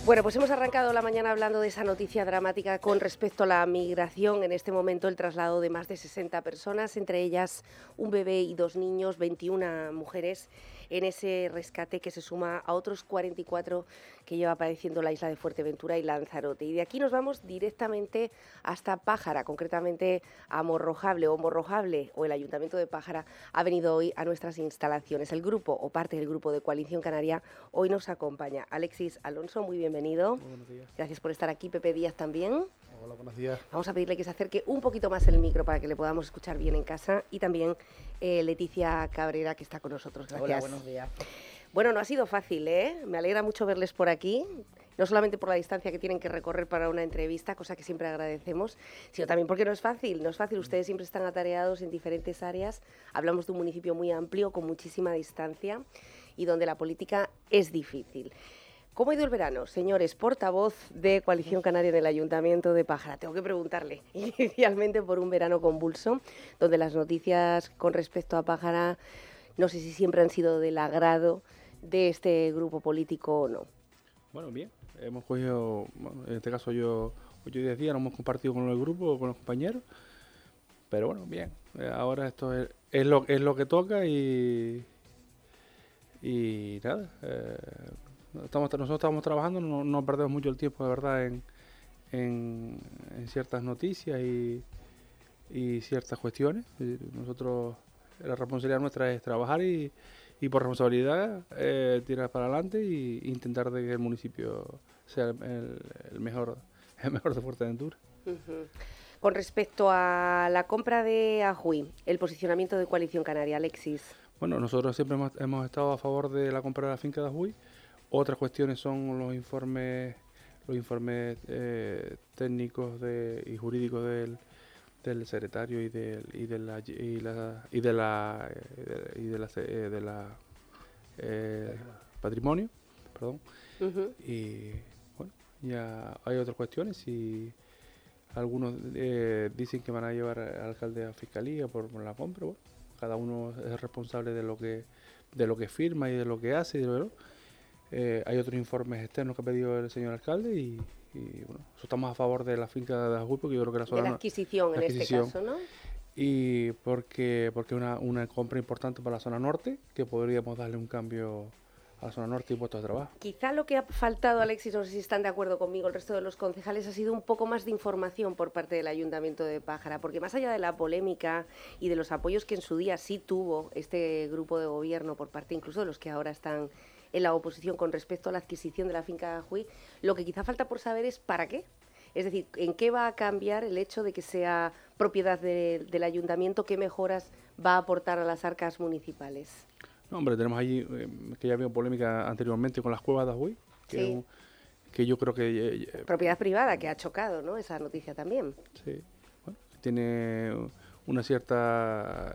Bueno, pues hemos arrancado la mañana hablando de esa noticia dramática con respecto a la migración. En este momento el traslado de más de 60 personas, entre ellas un bebé y 2 niños, 21 mujeres, en ese rescate que se suma a otros 44 que lleva padeciendo la isla de Fuerteventura y Lanzarote. Y de aquí nos vamos directamente hasta Pájara, concretamente a Morrojable o el Ayuntamiento de Pájara ha venido hoy a nuestras instalaciones. El grupo o parte del grupo de Coalición Canaria hoy nos acompaña. Alexis Alonso, muy bienvenido. Muy buenos días. Gracias por estar aquí. Pepe Díaz también. Hola, buenos días. Vamos a pedirle que se acerque un poquito más el micro para que le podamos escuchar bien en casa. Y también Leticia Cabrera, que está con nosotros. Gracias. Hola, buenos días. Bueno, no ha sido fácil, ¿eh? Me alegra mucho verles por aquí. No solamente por la distancia que tienen que recorrer para una entrevista, cosa que siempre agradecemos, sino también porque no es fácil. No es fácil. Ustedes siempre están atareados en diferentes áreas. Hablamos de un municipio muy amplio, con muchísima distancia y donde la política es difícil. ¿Cómo ha ido el verano, señores? Portavoz de Coalición Canaria en el Ayuntamiento de Pájara. Tengo que preguntarle inicialmente por un verano convulso, donde las noticias con respecto a Pájara no sé si siempre han sido del agrado de este grupo político o no. Bueno, bien. Hemos cogido, bueno, en este caso yo 10 días, no hemos compartido con el grupo, con los compañeros. Pero bueno, bien. Ahora esto es lo que toca y nada. Nosotros estamos trabajando, no perdemos mucho el tiempo, de verdad, en ciertas noticias y ciertas cuestiones. Nosotros, la responsabilidad nuestra es trabajar y por responsabilidad tirar para adelante e intentar de que el municipio sea el mejor de Fuerteventura. Con respecto a la compra de Ajuy, el posicionamiento de Coalición Canaria, Alexis. Bueno, nosotros siempre hemos estado a favor de la compra de la finca de Ajuy. Otras cuestiones son los informes técnicos y jurídicos del secretario y de la patrimonio, perdón. Y bueno, ya hay otras cuestiones y algunos dicen que van a llevar al alcalde a fiscalía por la compra. Bueno, cada uno es responsable de lo que firma y de lo que hace y de lo que no. Hay otros informes externos que ha pedido el señor alcalde y bueno, nosotros estamos a favor de la finca de Ajuy porque yo creo que la zona... De la adquisición en este caso, ¿no? Y porque es una compra importante para la zona norte, que podríamos darle un cambio a la zona norte y puestos de trabajo. Quizá lo que ha faltado, Alexis, no sé si están de acuerdo conmigo el resto de los concejales, ha sido un poco más de información por parte del Ayuntamiento de Pájara, porque más allá de la polémica y de los apoyos que en su día sí tuvo este grupo de gobierno por parte incluso de los que ahora están en la oposición con respecto a la adquisición de la finca de Ajuy, lo que quizá falta por saber es ¿para qué? Es decir, ¿en qué va a cambiar el hecho de que sea propiedad del ayuntamiento? ¿Qué mejoras va a aportar a las arcas municipales? No, hombre, tenemos allí, que ya había polémica anteriormente con las cuevas de Ajuy, Sí. Que yo creo que... Propiedad privada, que ha chocado, ¿no? Esa noticia también. Sí, bueno, tiene una cierta...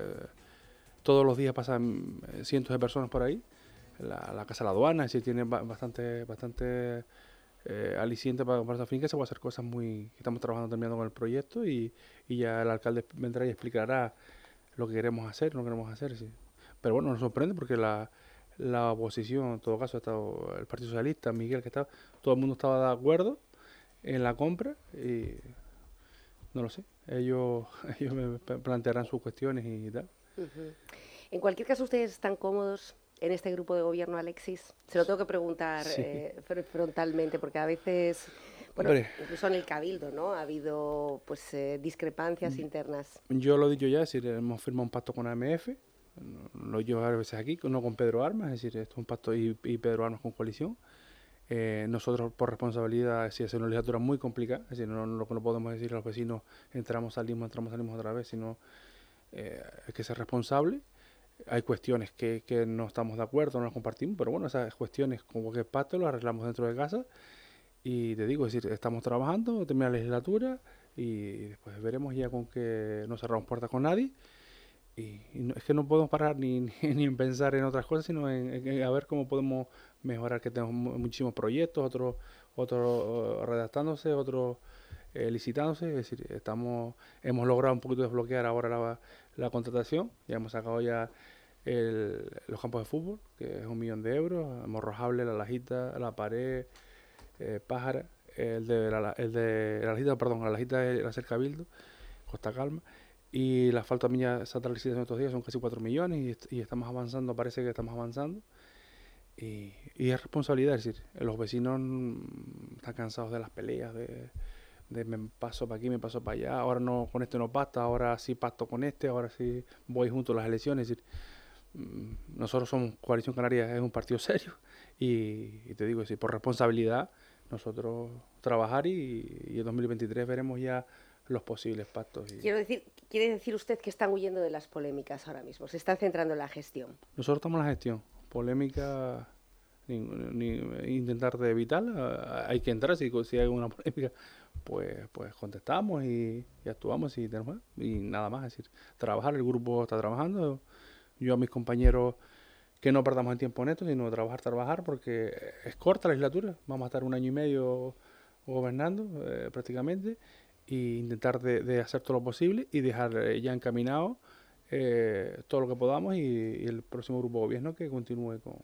todos los días pasan cientos de personas por ahí, la casa de la aduana, es decir, tiene bastante aliciente para comprar esa finca. Se puede hacer cosas estamos trabajando terminando con el proyecto y ya el alcalde vendrá y explicará lo que queremos hacer, no queremos hacer, sí. Pero bueno, nos sorprende porque la oposición, en todo caso, ha estado el Partido Socialista, Miguel, todo el mundo estaba de acuerdo en la compra y no lo sé, ellos me plantearán sus cuestiones y tal. En cualquier caso, ¿ustedes están cómodos en este grupo de gobierno, Alexis? Se lo tengo que preguntar frontalmente, porque a veces, bueno, incluso en el Cabildo, ¿no? Ha habido pues discrepancias internas. Yo lo he dicho ya, es decir, hemos firmado un pacto con AMF, lo he dicho varias veces aquí, no con Pedro Armas, es decir, esto es un pacto y Pedro Armas con coalición. Nosotros por responsabilidad, si es una legislatura muy complicada, es decir, no podemos decir a los vecinos entramos, salimos otra vez, sino hay que ser responsable. Hay cuestiones que no estamos de acuerdo, no las compartimos, pero bueno, esas cuestiones como que pacto lo arreglamos dentro de casa y te digo, es decir, estamos trabajando, termina la legislatura y después veremos ya con que no cerramos puertas con nadie. Y es que no podemos parar ni en pensar en otras cosas, sino en a ver cómo podemos mejorar, que tenemos muchísimos proyectos, otros redactándose, otros licitándose. Es decir, hemos logrado un poquito desbloquear ahora la contratación, ya hemos sacado ya los campos de fútbol, que es 1 millón de euros, Morrojable, La Lajita, La Pared, Pájara, Aljita de la Cerca Cabildo, Costa Calma, y la asfalto también ya se ha licitación estos días, son casi 4 millones y estamos avanzando, parece que estamos avanzando. Y es responsabilidad, es decir, los vecinos están cansados de las peleas, de me paso para aquí, me paso para allá, ahora no, con este no pacto, ahora sí pacto con este, ahora sí voy junto a las elecciones. Es decir, nosotros somos Coalición Canaria, es un partido serio y te digo, es decir, por responsabilidad nosotros trabajar y en 2023 veremos ya los posibles pactos. ¿Quiere decir usted que están huyendo de las polémicas ahora mismo? ¿Se están centrando en la gestión? Nosotros estamos en la gestión. Polémica, ni intentar de evitarla. Hay que entrar, si hay alguna polémica, pues contestamos y actuamos y nada más. Es decir, trabajar, el grupo está trabajando. Yo a mis compañeros que no perdamos el tiempo en esto, sino trabajar, porque es corta la legislatura. Vamos a estar 1 año y medio gobernando prácticamente e intentar de hacer todo lo posible y dejar ya encaminado todo lo que podamos y el próximo grupo de gobierno que continúe con...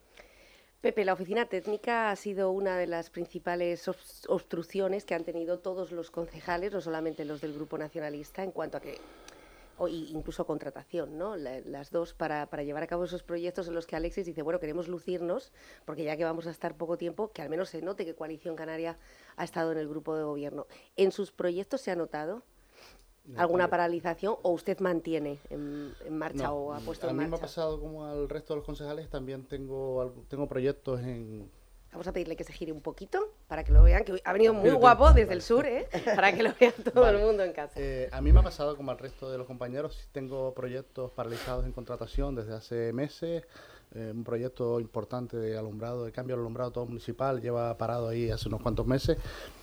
Pepe, la oficina técnica ha sido una de las principales obstrucciones que han tenido todos los concejales, no solamente los del Grupo Nacionalista, en cuanto a que, o incluso contratación, ¿no? Las dos para llevar a cabo esos proyectos en los que Alexis dice, bueno, queremos lucirnos, porque ya que vamos a estar poco tiempo, que al menos se note que Coalición Canaria ha estado en el grupo de gobierno. ¿En sus proyectos se ha notado alguna paralización o usted mantiene en marcha o ha puesto en marcha? A mí me ha pasado como al resto de los concejales, también tengo proyectos en... Vamos a pedirle que se gire un poquito para que lo vean, que ha venido muy guapo desde el sur, para que lo vea todo el mundo en casa. A mí me ha pasado como al resto de los compañeros, tengo proyectos paralizados en contratación desde hace meses. Un proyecto importante de alumbrado, de cambio de alumbrado todo municipal, lleva parado ahí hace unos cuantos meses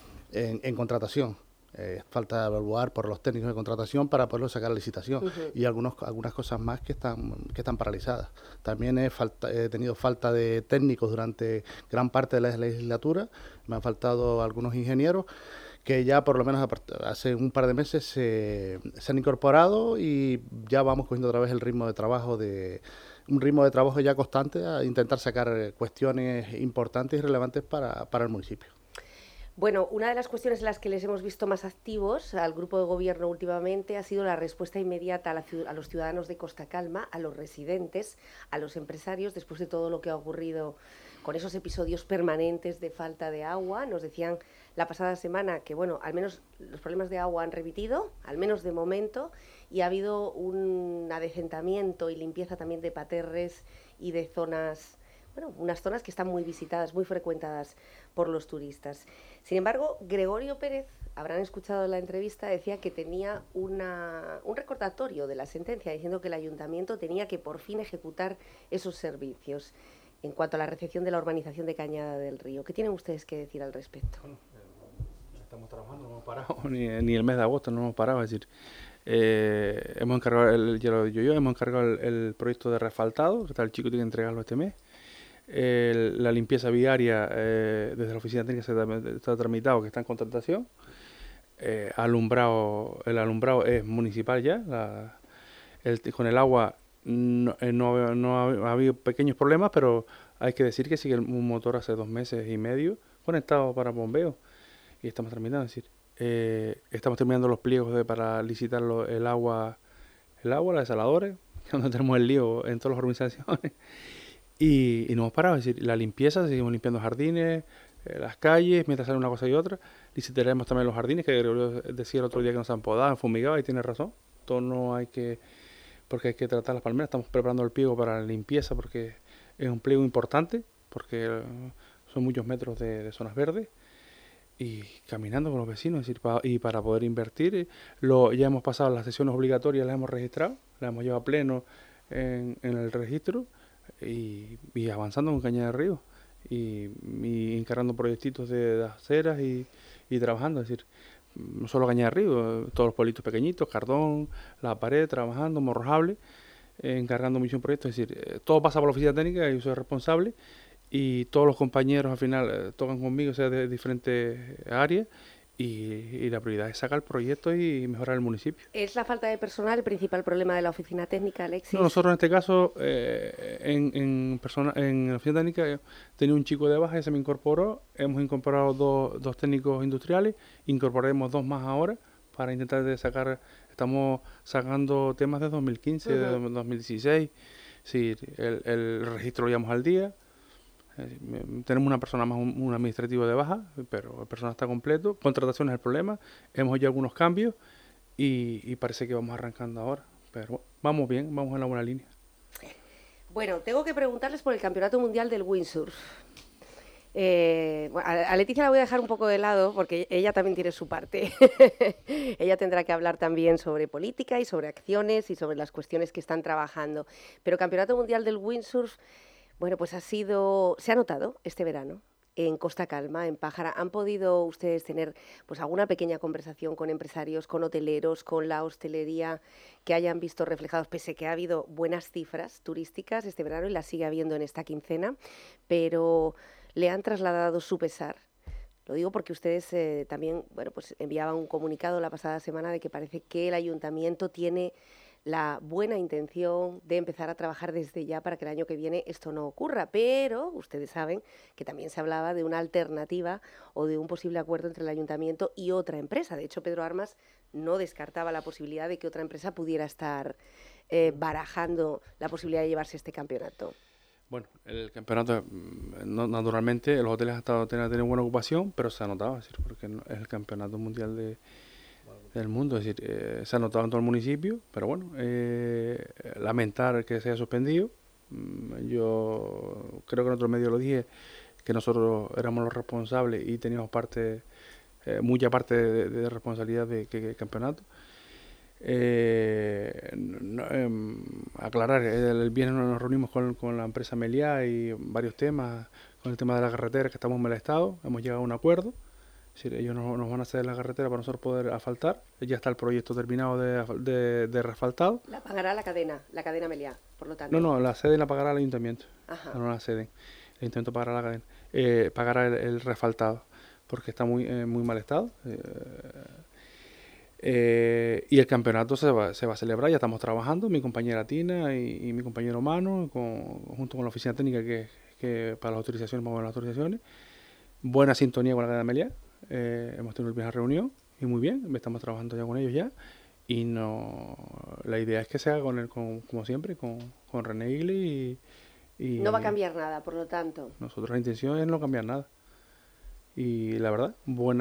en contratación. Falta evaluar por los técnicos de contratación para poderlo sacar a licitación y algunas cosas más que están paralizadas. También he tenido falta de técnicos durante gran parte de la legislatura, me han faltado algunos ingenieros que ya por lo menos hace un par de meses se han incorporado y ya vamos cogiendo otra vez el ritmo de trabajo un ritmo de trabajo ya constante a intentar sacar cuestiones importantes y relevantes para el municipio. Bueno, una de las cuestiones en las que les hemos visto más activos al grupo de gobierno últimamente ha sido la respuesta inmediata a los ciudadanos de Costa Calma, a los residentes, a los empresarios, después de todo lo que ha ocurrido con esos episodios permanentes de falta de agua. Nos decían la pasada semana que, bueno, al menos los problemas de agua han remitido, al menos de momento, y ha habido un adecentamiento y limpieza también de parterres y de zonas... Bueno, unas zonas que están muy visitadas, muy frecuentadas por los turistas. Sin embargo, Gregorio Pérez, habrán escuchado la entrevista, decía que tenía un recordatorio de la sentencia, diciendo que el ayuntamiento tenía que por fin ejecutar esos servicios en cuanto a la recepción de la urbanización de Cañada del Río. ¿Qué tienen ustedes que decir al respecto? Bueno, estamos trabajando, no hemos parado, ni el mes de agosto no hemos parado, es decir... hemos encargado el proyecto de refaltado, que está el chico tiene que entregarlo este mes. La limpieza viaria desde la oficina técnica está tramitado, que está en contratación. El alumbrado es municipal ya. Con el agua no ha habido pequeños problemas, pero hay que decir que sigue un motor hace 2 meses y medio conectado para bombeo y estamos terminando. Es decir, estamos terminando los pliegos para licitar el agua, los desaladores, donde tenemos el lío en todas las organizaciones. Y no hemos parado, es decir, la limpieza, seguimos limpiando jardines, las calles, mientras sale una cosa y otra. Licitaremos también los jardines, que Gregorio decía el otro día que nos han podado, fumigado, y tiene razón. Todo no hay que, porque hay que tratar las palmeras. Estamos preparando el pliego para la limpieza, porque es un pliego importante, porque son muchos metros de zonas verdes. Y caminando con los vecinos, es decir, y para poder invertir, ya hemos pasado las sesiones obligatorias, las hemos registrado, las hemos llevado a pleno en el registro. Y avanzando con Cañada del Río y encargando proyectitos de aceras y trabajando, es decir, no solo Cañada del Río, todos los pueblitos pequeñitos, Cardón, La Pared, trabajando, Morrojable, encargando misión proyectos, es decir, todo pasa por la oficina técnica y yo soy responsable y todos los compañeros al final tocan conmigo, o sea, de diferentes áreas y la prioridad es sacar el proyecto y mejorar el municipio. ¿Es la falta de personal el principal problema de la oficina técnica, Alexis? No, nosotros en este caso, en la oficina técnica, tenía un chico de baja y se me incorporó. Hemos incorporado dos técnicos industriales, incorporaremos 2 más ahora para intentar estamos sacando temas de 2015, de 2016. Sí, el registro lo llevamos al día. Tenemos una persona más, un administrativo de baja, pero el personal está completo. Contratación es el problema. Hemos hecho algunos cambios y parece que vamos arrancando ahora. Pero vamos bien, vamos en la buena línea. Bueno, tengo que preguntarles por el Campeonato Mundial del Windsurf. A Leticia la voy a dejar un poco de lado porque ella también tiene su parte. Ella tendrá que hablar también sobre política y sobre acciones y sobre las cuestiones que están trabajando. Pero Campeonato Mundial del Windsurf, bueno, pues se ha notado este verano en Costa Calma, en Pájara. ¿Han podido ustedes tener pues alguna pequeña conversación con empresarios, con hoteleros, con la hostelería, que hayan visto reflejados, pese que ha habido buenas cifras turísticas este verano y las sigue habiendo en esta quincena, pero le han trasladado su pesar? Lo digo porque ustedes también, bueno, pues enviaban un comunicado la pasada semana de que parece que el ayuntamiento tiene la buena intención de empezar a trabajar desde ya para que el año que viene esto no ocurra, pero ustedes saben que también se hablaba de una alternativa o de un posible acuerdo entre el ayuntamiento y otra empresa. De hecho, Pedro Armas no descartaba la posibilidad de que otra empresa pudiera estar barajando la posibilidad de llevarse este campeonato. Bueno, el campeonato, naturalmente, los hoteles han tenido buena ocupación, pero se ha notado, es decir, porque es el campeonato mundial del mundo, es decir, se ha notado en todo el municipio, pero bueno, lamentar que se haya suspendido. Yo creo que en otro medio lo dije, que nosotros éramos los responsables y teníamos mucha parte de responsabilidad de que el campeonato. Aclarar, el viernes nos reunimos con la empresa Meliá y varios temas, con el tema de la carretera, que estamos en mal estado, hemos llegado a un acuerdo. Es decir, ellos nos van a ceder la carretera para nosotros poder asfaltar. Ya está el proyecto terminado de reasfaltado. La pagará la cadena Meliá, por lo tanto. No, la sede la pagará el ayuntamiento. Ajá. No la ceden. El ayuntamiento pagará la cadena. Pagará el reasfaltado, porque está muy mal estado. Y el campeonato se va a celebrar, ya estamos trabajando, mi compañera Tina y mi compañero Mano, junto con la oficina técnica que para las autorizaciones, vamos a ver las autorizaciones. Buena sintonía con la cadena Meliá. Hemos tenido una reunión y muy bien, estamos trabajando ya con ellos ya. Y la idea es que se haga como siempre, con René Igli y no va a cambiar nada, por lo tanto. Nosotros la intención es no cambiar nada. Y la verdad,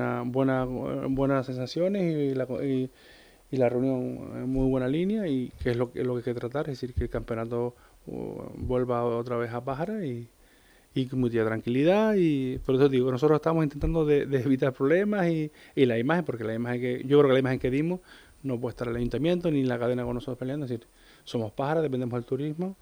buenas sensaciones y la reunión en muy buena línea, y que es lo que hay que tratar, es decir, que el campeonato vuelva otra vez a Pájara y con mucha tranquilidad. Y por eso digo, nosotros estamos intentando de evitar problemas y la imagen, porque yo creo que la imagen que dimos no puede estar el ayuntamiento ni la cadena con nosotros peleando. Es decir, somos Pájara, dependemos del turismo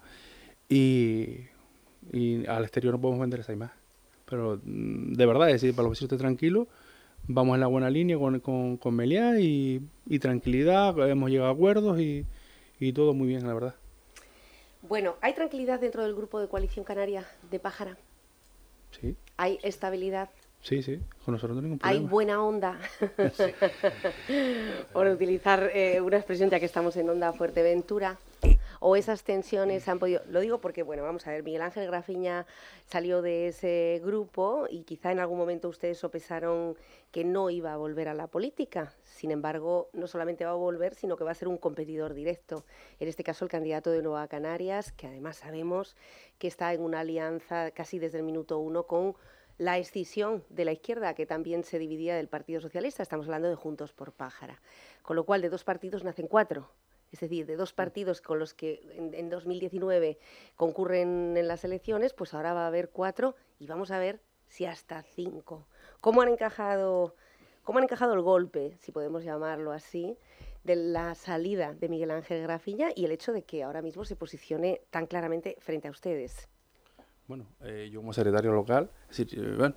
y al exterior no podemos vender esa imagen. Pero de verdad, es decir, para los vecinos esté tranquilos, vamos en la buena línea con Meliá y tranquilidad, hemos llegado a acuerdos y todo muy bien, la verdad. Bueno, ¿hay tranquilidad dentro del grupo de Coalición Canaria de Pájara? Sí. ¿Hay estabilidad? Sí, con nosotros no hay ningún problema. ¿Hay buena onda? Sí. Por utilizar una expresión, ya que estamos en Onda Fuerteventura. ¿O esas tensiones han podido...? Lo digo porque, bueno, vamos a ver, Miguel Ángel Grafiña salió de ese grupo y quizá en algún momento ustedes sopesaron que no iba a volver a la política. Sin embargo, no solamente va a volver, sino que va a ser un competidor directo. En este caso, el candidato de Nueva Canarias, que además sabemos que está en una alianza casi desde el minuto 1 con la escisión de la izquierda, que también se dividía del Partido Socialista. Estamos hablando de Juntos por Pájara. Con lo cual, de 2 partidos nacen 4. Es decir, de 2 partidos con los que en 2019 concurren en las elecciones, pues ahora va a haber 4 y vamos a ver si hasta 5. ¿Cómo han encajado el golpe, si podemos llamarlo así, de la salida de Miguel Ángel Grafiña y el hecho de que ahora mismo se posicione tan claramente frente a ustedes? Bueno, yo como secretario local, es decir,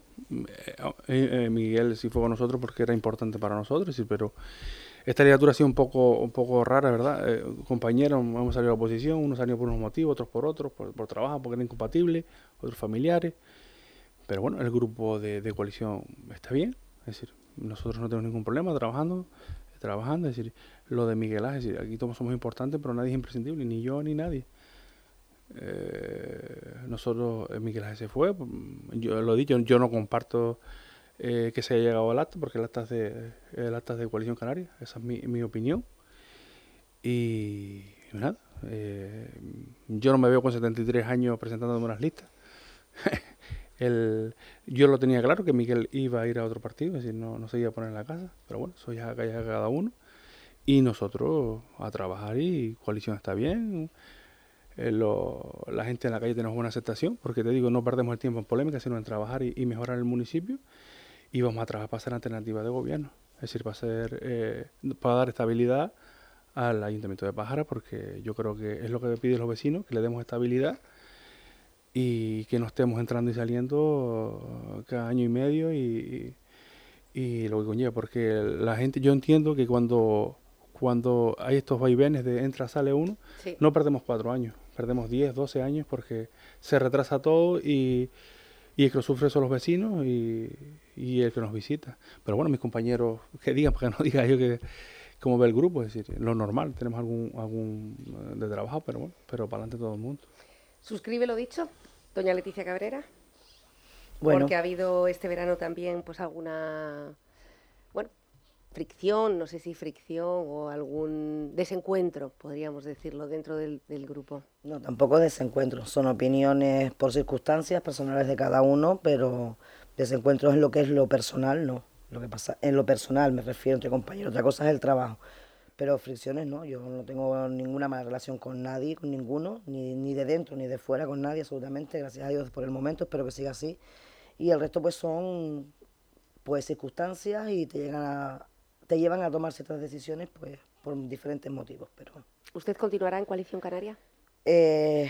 Miguel sí fue con nosotros porque era importante para nosotros, es decir, pero esta legislatura ha sido un poco rara, ¿verdad? Compañeros hemos salido a la oposición, unos salieron por unos motivos, otros por otros, por trabajo, porque eran incompatibles, otros familiares. Pero bueno, el grupo de coalición está bien, es decir, nosotros no tenemos ningún problema trabajando, es decir, lo de Miguel Ángel, es decir, aquí todos somos importantes, pero nadie es imprescindible, ni yo ni nadie. Nosotros, Miguel Ángel se fue, yo lo he dicho, yo no comparto que se haya llegado al acta, porque el acta es de Coalición Canaria, esa es mi opinión. Y nada, yo no me veo con 73 años presentándome unas listas. Yo lo tenía claro que Miguel iba a ir a otro partido, es decir, no se iba a poner en la casa, pero bueno, eso ya cada uno. Y nosotros a trabajar, y Coalición está bien. La gente en la calle tenemos buena aceptación, porque te digo, no perdemos el tiempo en polémica, sino en trabajar y mejorar el municipio. Y vamos a trabajar para ser alternativa de gobierno, es decir, para dar estabilidad al Ayuntamiento de Pájara, porque yo creo que es lo que piden los vecinos, que le demos estabilidad y que no estemos entrando y saliendo cada año y medio y lo que conlleva, porque la gente, yo entiendo que cuando hay estos vaivenes de entra, sale uno, sí, no perdemos 4 años, perdemos 10, 12 años, porque se retrasa todo y el que lo sufre son los vecinos y el que nos visita. Pero bueno, mis compañeros que digan, porque no diga yo que cómo ve el grupo, es decir, lo normal, tenemos algún de trabajo, pero bueno, pero para adelante todo el mundo. ¿Suscribe lo dicho, doña Leticia Cabrera? Bueno. Porque ha habido este verano también pues alguna, bueno, fricción, no sé si fricción o algún desencuentro, podríamos decirlo, dentro del grupo. No, tampoco desencuentros, son opiniones por circunstancias personales de cada uno, pero desencuentros en lo que es lo personal, no. Lo que pasa en lo personal, me refiero entre compañeros, otra cosa es el trabajo. Pero fricciones no, yo no tengo ninguna mala relación con nadie, con ninguno, ni de dentro ni de fuera con nadie, absolutamente, gracias a Dios por el momento, espero que siga así. Y el resto pues son pues circunstancias y te llevan a tomar ciertas decisiones pues por diferentes motivos. Pero ¿usted continuará en Coalición Canaria? Creo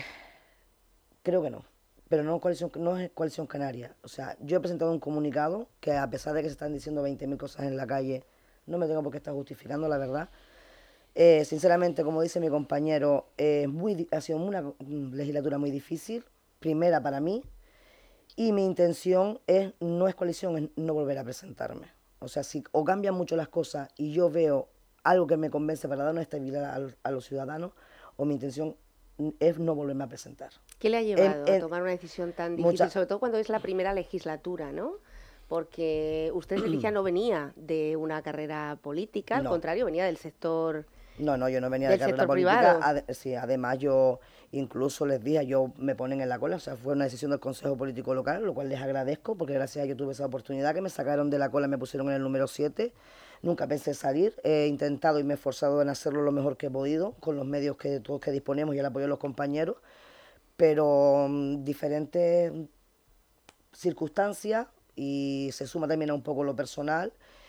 que no, pero no es Coalición Canaria. O sea, yo he presentado un comunicado que a pesar de que se están diciendo 20.000 cosas en la calle, no me tengo por qué estar justificando, la verdad. Sinceramente, como dice mi compañero, ha sido una legislatura muy difícil, primera para mí, y mi intención no es coalición, es no volver a presentarme. O sea, si o cambian mucho las cosas y yo veo algo que me convence para dar una estabilidad a los ciudadanos, o mi intención es no volverme a presentar. ¿Qué le ha llevado a tomar una decisión tan difícil, sobre todo cuando es la primera legislatura, ¿no? Porque usted, Leticia, no venía de una carrera política, al contrario, venía del sector. No, yo no venía de carrera política. Sí, además yo incluso les dije, me ponen en la cola, o sea, fue una decisión del Consejo Político Local, lo cual les agradezco, porque gracias a ellos tuve esa oportunidad, que me sacaron de la cola, me pusieron en el número 7, nunca pensé salir, he intentado y me he esforzado en hacerlo lo mejor que he podido, con los medios que todos que disponemos y el apoyo de los compañeros, pero diferentes circunstancias, y se suma también a un poco lo personal.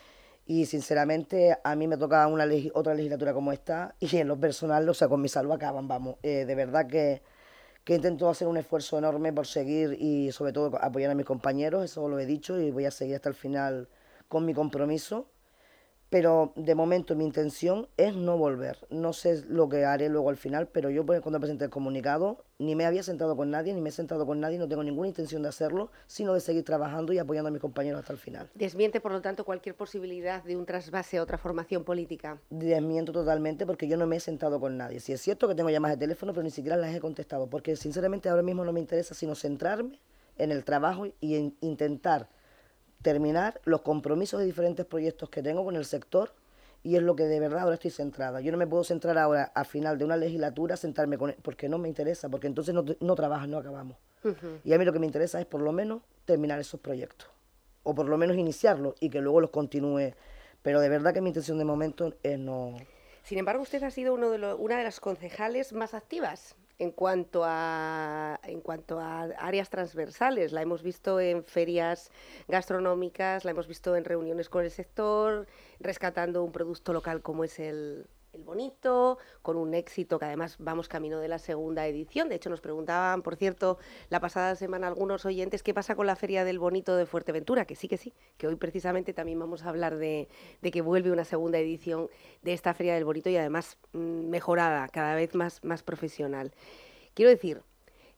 Y sinceramente a mí me toca otra legislatura como esta, y en lo personal, o sea, con mi salud acaban, vamos. De verdad que intento hacer un esfuerzo enorme por seguir y sobre todo apoyar a mis compañeros, eso lo he dicho, y voy a seguir hasta el final con mi compromiso. Pero de momento mi intención es no volver. No sé lo que haré luego al final, pero yo pues, cuando presenté el comunicado ni me había sentado con nadie, ni me he sentado con nadie, no tengo ninguna intención de hacerlo, sino de seguir trabajando y apoyando a mis compañeros hasta el final. ¿Desmiente, por lo tanto, cualquier posibilidad de un trasvase a otra formación política? Desmiento totalmente, porque yo no me he sentado con nadie. Sí es cierto que tengo llamadas de teléfono, pero ni siquiera las he contestado, porque sinceramente ahora mismo no me interesa sino centrarme en el trabajo y en intentar terminar los compromisos de diferentes proyectos que tengo con el sector, y es lo que de verdad ahora estoy centrada. Yo no me puedo centrar ahora, a final de una legislatura, sentarme con él, porque no me interesa, porque entonces no trabajas, no acabamos. Y a mí lo que me interesa es por lo menos terminar esos proyectos, o por lo menos iniciarlos y que luego los continúe. Pero de verdad que mi intención de momento es no. Sin embargo, usted ha sido una de las concejales más activas en cuanto a áreas transversales. La hemos visto en ferias gastronómicas, la hemos visto en reuniones con el sector, rescatando un producto local como es el Bonito, con un éxito que además vamos camino de la segunda edición. De hecho, nos preguntaban, por cierto, la pasada semana algunos oyentes qué pasa con la Feria del Bonito de Fuerteventura, que sí, que hoy precisamente también vamos a hablar de que vuelve una segunda edición de esta Feria del Bonito, y además mejorada, cada vez más profesional. Quiero decir,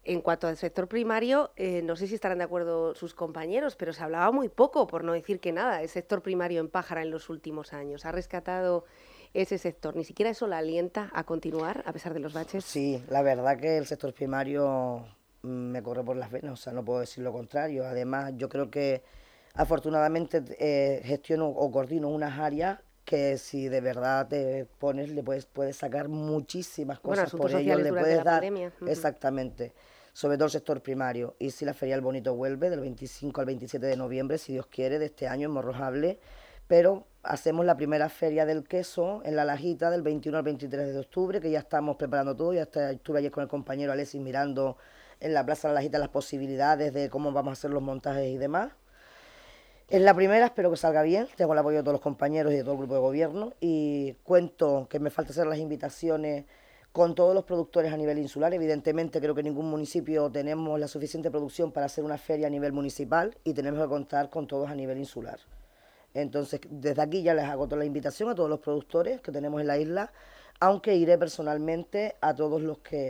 En cuanto al sector primario, no sé si estarán de acuerdo sus compañeros, pero se hablaba muy poco, por no decir que nada, del sector primario en Pájara en los últimos años. ¿Ha rescatado ese sector? ¿Ni siquiera eso la alienta a continuar, a pesar de los baches? Sí, la verdad que el sector primario me corre por las venas, o sea, no puedo decir lo contrario. Además, yo creo que afortunadamente gestiono o coordino unas áreas que si de verdad te pones, le puedes sacar muchísimas cosas por ello, le puedes dar, exactamente, sobre todo el sector primario. Y si la Feria del Bonito vuelve del 25 al 27 de noviembre, si Dios quiere, de este año en Morrojable, pero hacemos la primera Feria del Queso en La Lajita del 21 al 23 de octubre, que ya estamos preparando todo, estuve ayer con el compañero Alexis mirando en la Plaza de La Lajita las posibilidades de cómo vamos a hacer los montajes y demás. Es la primera, espero que salga bien, tengo el apoyo de todos los compañeros y de todo el grupo de gobierno y cuento que me falta hacer las invitaciones con todos los productores a nivel insular. Evidentemente creo que ningún municipio tenemos la suficiente producción para hacer una feria a nivel municipal y tenemos que contar con todos a nivel insular. Entonces, desde aquí ya les hago toda la invitación a todos los productores que tenemos en la isla, aunque iré personalmente a todos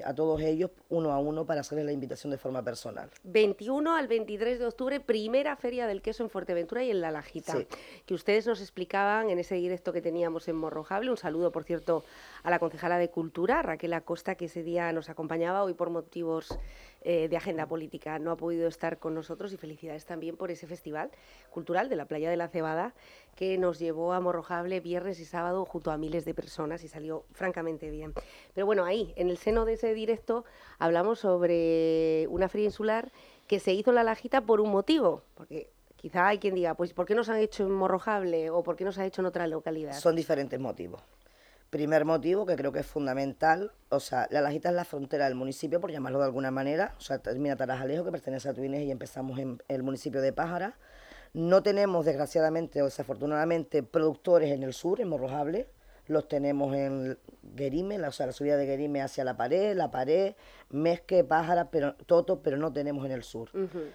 ellos uno a uno para hacerles la invitación de forma personal. 21 al 23 de octubre, primera Feria del Queso en Fuerteventura y en La Lajita, sí, que ustedes nos explicaban en ese directo que teníamos en Morrojable. Un saludo, por cierto, a la concejala de Cultura, Raquel Acosta, que ese día nos acompañaba. Hoy por motivos de agenda política no ha podido estar con nosotros, y felicidades también por ese festival cultural de la Playa de la Cebada que nos llevó a Morrojable viernes y sábado junto a miles de personas y salió francamente bien. Pero bueno, ahí, en el seno de ese directo, hablamos sobre una feria insular que se hizo en La Lajita por un motivo, porque quizá hay quien diga, pues ¿por qué no se han hecho en Morrojable o por qué no se ha hecho en otra localidad? Son diferentes motivos. Primer motivo, que creo que es fundamental, o sea, La Lajita es la frontera del municipio, por llamarlo de alguna manera, o sea, termina Tarajalejo, que pertenece a Tuines, y empezamos en el municipio de Pájara. No tenemos, desgraciadamente o desafortunadamente, productores en el sur, en Morrojable. Los tenemos en Guerime, o sea, la subida de Guerime hacia La Pared, Mesque, Pájara, Toto, pero no tenemos en el sur.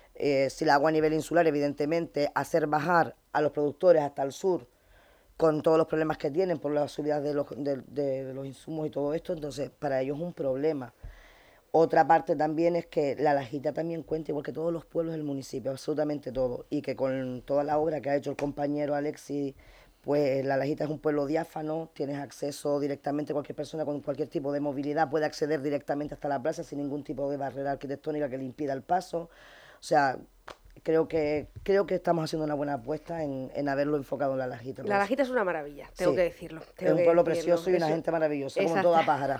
Si la hago a nivel insular, evidentemente, hacer bajar a los productores hasta el sur, con todos los problemas que tienen por las subidas de los insumos y todo esto, entonces para ellos es un problema. Otra parte también es que La Lajita también cuenta, igual que todos los pueblos del municipio, absolutamente todo, y que con toda la obra que ha hecho el compañero Alexis, pues La Lajita es un pueblo diáfano, tienes acceso directamente, cualquier persona con cualquier tipo de movilidad puede acceder directamente hasta la plaza sin ningún tipo de barrera arquitectónica que le impida el paso. O sea, creo que estamos haciendo una buena apuesta en haberlo enfocado en La Lajita. La Lajita es una maravilla, tengo que decirlo. Es un pueblo precioso y una gente maravillosa, como toda Pájara.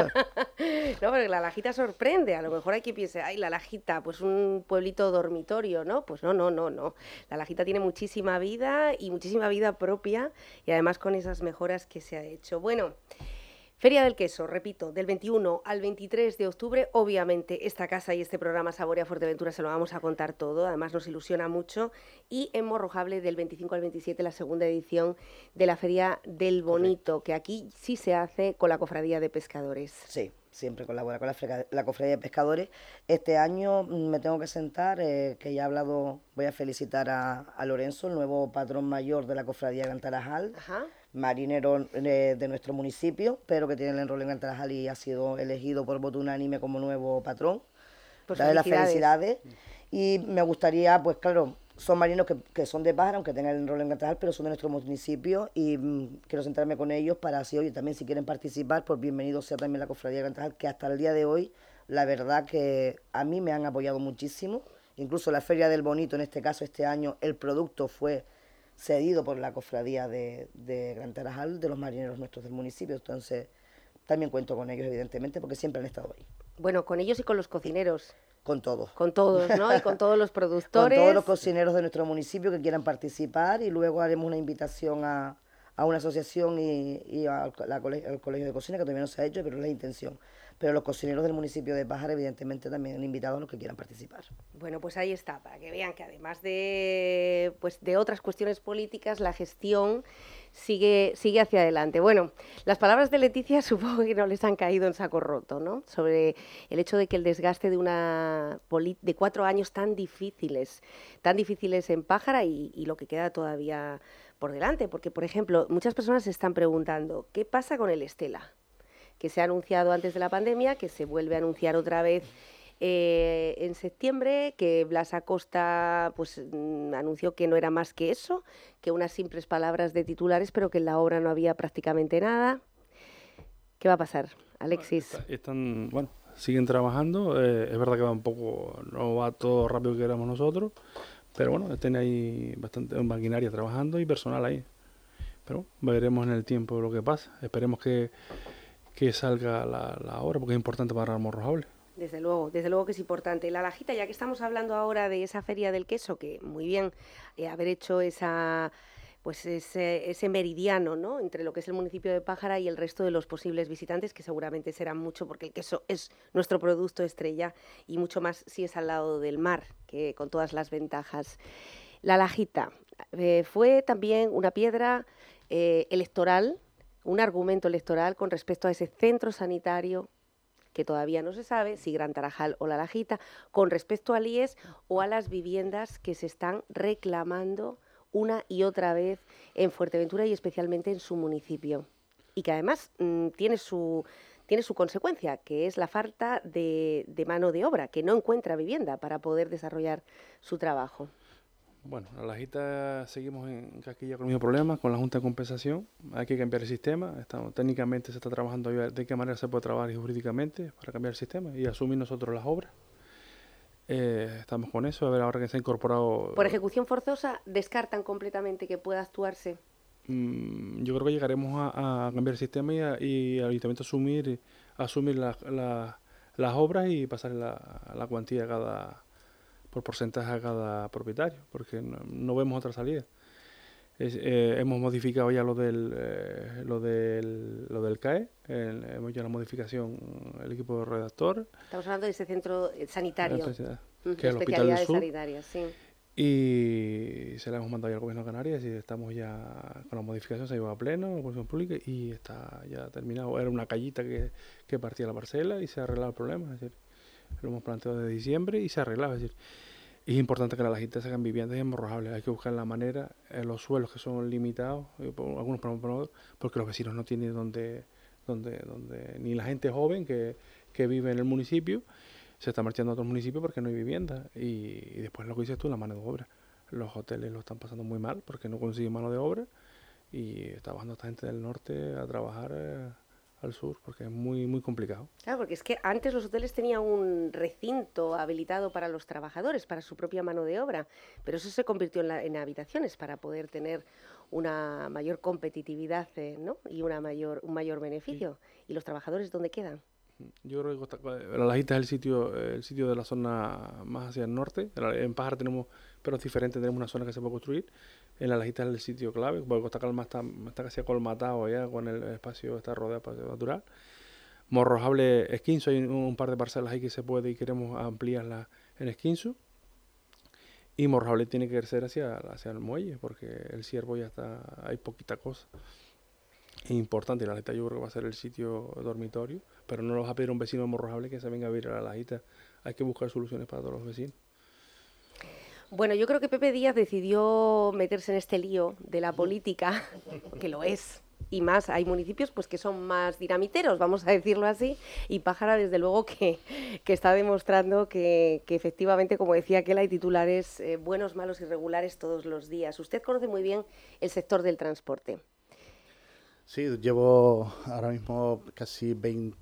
No, porque La Lajita sorprende. A lo mejor hay quien piense, ay, La Lajita, pues un pueblito dormitorio, ¿no? Pues no. La Lajita tiene muchísima vida y muchísima vida propia, y además con esas mejoras que se ha hecho. Bueno, Feria del Queso, repito, del 21 al 23 de octubre, obviamente esta casa y este programa Saborea Fuerteventura se lo vamos a contar todo, además nos ilusiona mucho, y en Morrojable del 25 al 27 la segunda edición de la Feria del Bonito, que aquí sí se hace con la Cofradía de Pescadores. Sí, siempre colabora con la Cofradía de Pescadores. Este año me tengo que sentar, que ya he hablado, voy a felicitar a Lorenzo, el nuevo patrón mayor de la Cofradía de Cantarajal. Ajá. Marinero de nuestro municipio, pero que tiene el enrollo en Cantarajal y ha sido elegido por voto unánime como nuevo patrón. Pues darle las felicidades. Y me gustaría, pues claro, son marinos que son de Pájara, aunque tengan el enrollo en Cantarajal, pero son de nuestro municipio y quiero sentarme con ellos para así, oye, también si quieren participar, pues bienvenido sea también la Cofradía de Cantarajal, que hasta el día de hoy, la verdad que a mí me han apoyado muchísimo. Incluso la Feria del Bonito, en este caso, este año, el producto fue cedido por la cofradía de Gran Tarajal, de los marineros nuestros del municipio, entonces también cuento con ellos, evidentemente, porque siempre han estado ahí. Bueno, con ellos y con los cocineros. Con todos. Con todos, ¿no? Y con todos los productores. Con todos los cocineros de nuestro municipio que quieran participar, y luego haremos una invitación a una asociación y al colegio de cocina, que todavía no se ha hecho, pero es la intención. Pero los cocineros del municipio de Pájara, evidentemente, también han invitado a los que quieran participar. Bueno, pues ahí está, para que vean que además de otras cuestiones políticas, la gestión sigue hacia adelante. Bueno, las palabras de Leticia supongo que no les han caído en saco roto, ¿no? Sobre el hecho de que el desgaste de 4 años tan difíciles en Pájara y lo que queda todavía por delante, porque, por ejemplo, muchas personas se están preguntando, ¿qué pasa con el Estela? Que se ha anunciado antes de la pandemia, que se vuelve a anunciar otra vez en septiembre, que Blas Acosta pues anunció que no era más que eso, que unas simples palabras de titulares, pero que en la obra no había prácticamente nada. ¿Qué va a pasar, Alexis? Bueno, siguen trabajando. Es verdad que va un poco, no va todo rápido que queramos nosotros, pero bueno, tiene ahí bastante maquinaria trabajando y personal ahí. Pero veremos en el tiempo lo que pasa. Esperemos que salga la obra, porque es importante para Morrojable. Desde luego que es importante. La Lajita, ya que estamos hablando ahora de esa feria del queso, que muy bien haber hecho ese meridiano, ¿no?, entre lo que es el municipio de Pájara y el resto de los posibles visitantes, que seguramente serán mucho, porque el queso es nuestro producto estrella y mucho más si es al lado del mar, que con todas las ventajas. La Lajita fue también una piedra electoral, un argumento electoral con respecto a ese centro sanitario que todavía no se sabe si Gran Tarajal o La Lajita, con respecto al IES o a las viviendas que se están reclamando una y otra vez en Fuerteventura y especialmente en su municipio. Y que además tiene su consecuencia, que es la falta de mano de obra, que no encuentra vivienda para poder desarrollar su trabajo. Bueno, La Lajita seguimos en casquilla con el mismo problema, con la Junta de Compensación. Hay que cambiar el sistema. Técnicamente se está trabajando de qué manera se puede trabajar jurídicamente para cambiar el sistema y asumir nosotros las obras. Estamos con eso, a ver ahora que se ha incorporado... ¿Por ejecución forzosa descartan completamente que pueda actuarse? Yo creo que llegaremos a cambiar el sistema y el ayuntamiento asumir las obras y pasar la cuantía por porcentaje a cada propietario, porque no vemos otra salida. Hemos modificado ya lo del CAE, hemos hecho la modificación, el equipo de redactor. Estamos hablando de ese centro sanitario, que es el Hospital del Sur. Sanitarias, sí. Y se la hemos mandado ya al Gobierno de Canarias y estamos ya con la modificación, se ha llevado a pleno, en función pública y está ya terminado. Era una callita que partía la parcela y se ha arreglado el problema, es decir, lo hemos planteado desde diciembre y se ha arreglado, es decir, es importante que la Lajita se hagan viviendas Morrojables. Hay que buscar la manera, los suelos que son limitados, algunos por otros, porque los vecinos no tienen donde ni la gente joven que vive en el municipio se está marchando a otros municipios porque no hay vivienda. Y después lo que dices tú, la mano de obra. Los hoteles lo están pasando muy mal porque no consiguen mano de obra y está bajando esta gente del norte a trabajar al sur porque es muy, muy complicado. Claro, porque es que antes los hoteles tenían un recinto habilitado para los trabajadores, para su propia mano de obra, pero eso se convirtió en habitaciones para poder tener una mayor competitividad, ¿no?, y un mayor beneficio. Sí. ¿Y los trabajadores dónde quedan? Yo creo que La Lajita es el sitio de la zona más hacia el norte. En Pájara tenemos, pero es diferente, tenemos una zona que se puede construir. En La Lajita es el sitio clave, porque Costa Calma está casi acolmatado ya con el espacio, está rodeado de espacio natural. Morrojable, Esquinzo, hay un par de parcelas ahí que se puede y queremos ampliarlas en Esquinzo. Y Morrojable tiene que crecer hacia el muelle, porque el Ciervo ya hay poquita cosa. Es importante, La Lajita yo creo que va a ser el sitio dormitorio, pero no lo va a pedir a un vecino de Morrojable que se venga a vivir a La Lajita. Hay que buscar soluciones para todos los vecinos. Bueno, yo creo que Pepe Díaz decidió meterse en este lío de la política, que lo es, y más, hay municipios pues que son más dinamiteros, vamos a decirlo así, y Pájara desde luego que está demostrando que efectivamente, como decía aquel, hay titulares buenos, malos y regulares todos los días. Usted conoce muy bien el sector del transporte. Sí, llevo ahora mismo casi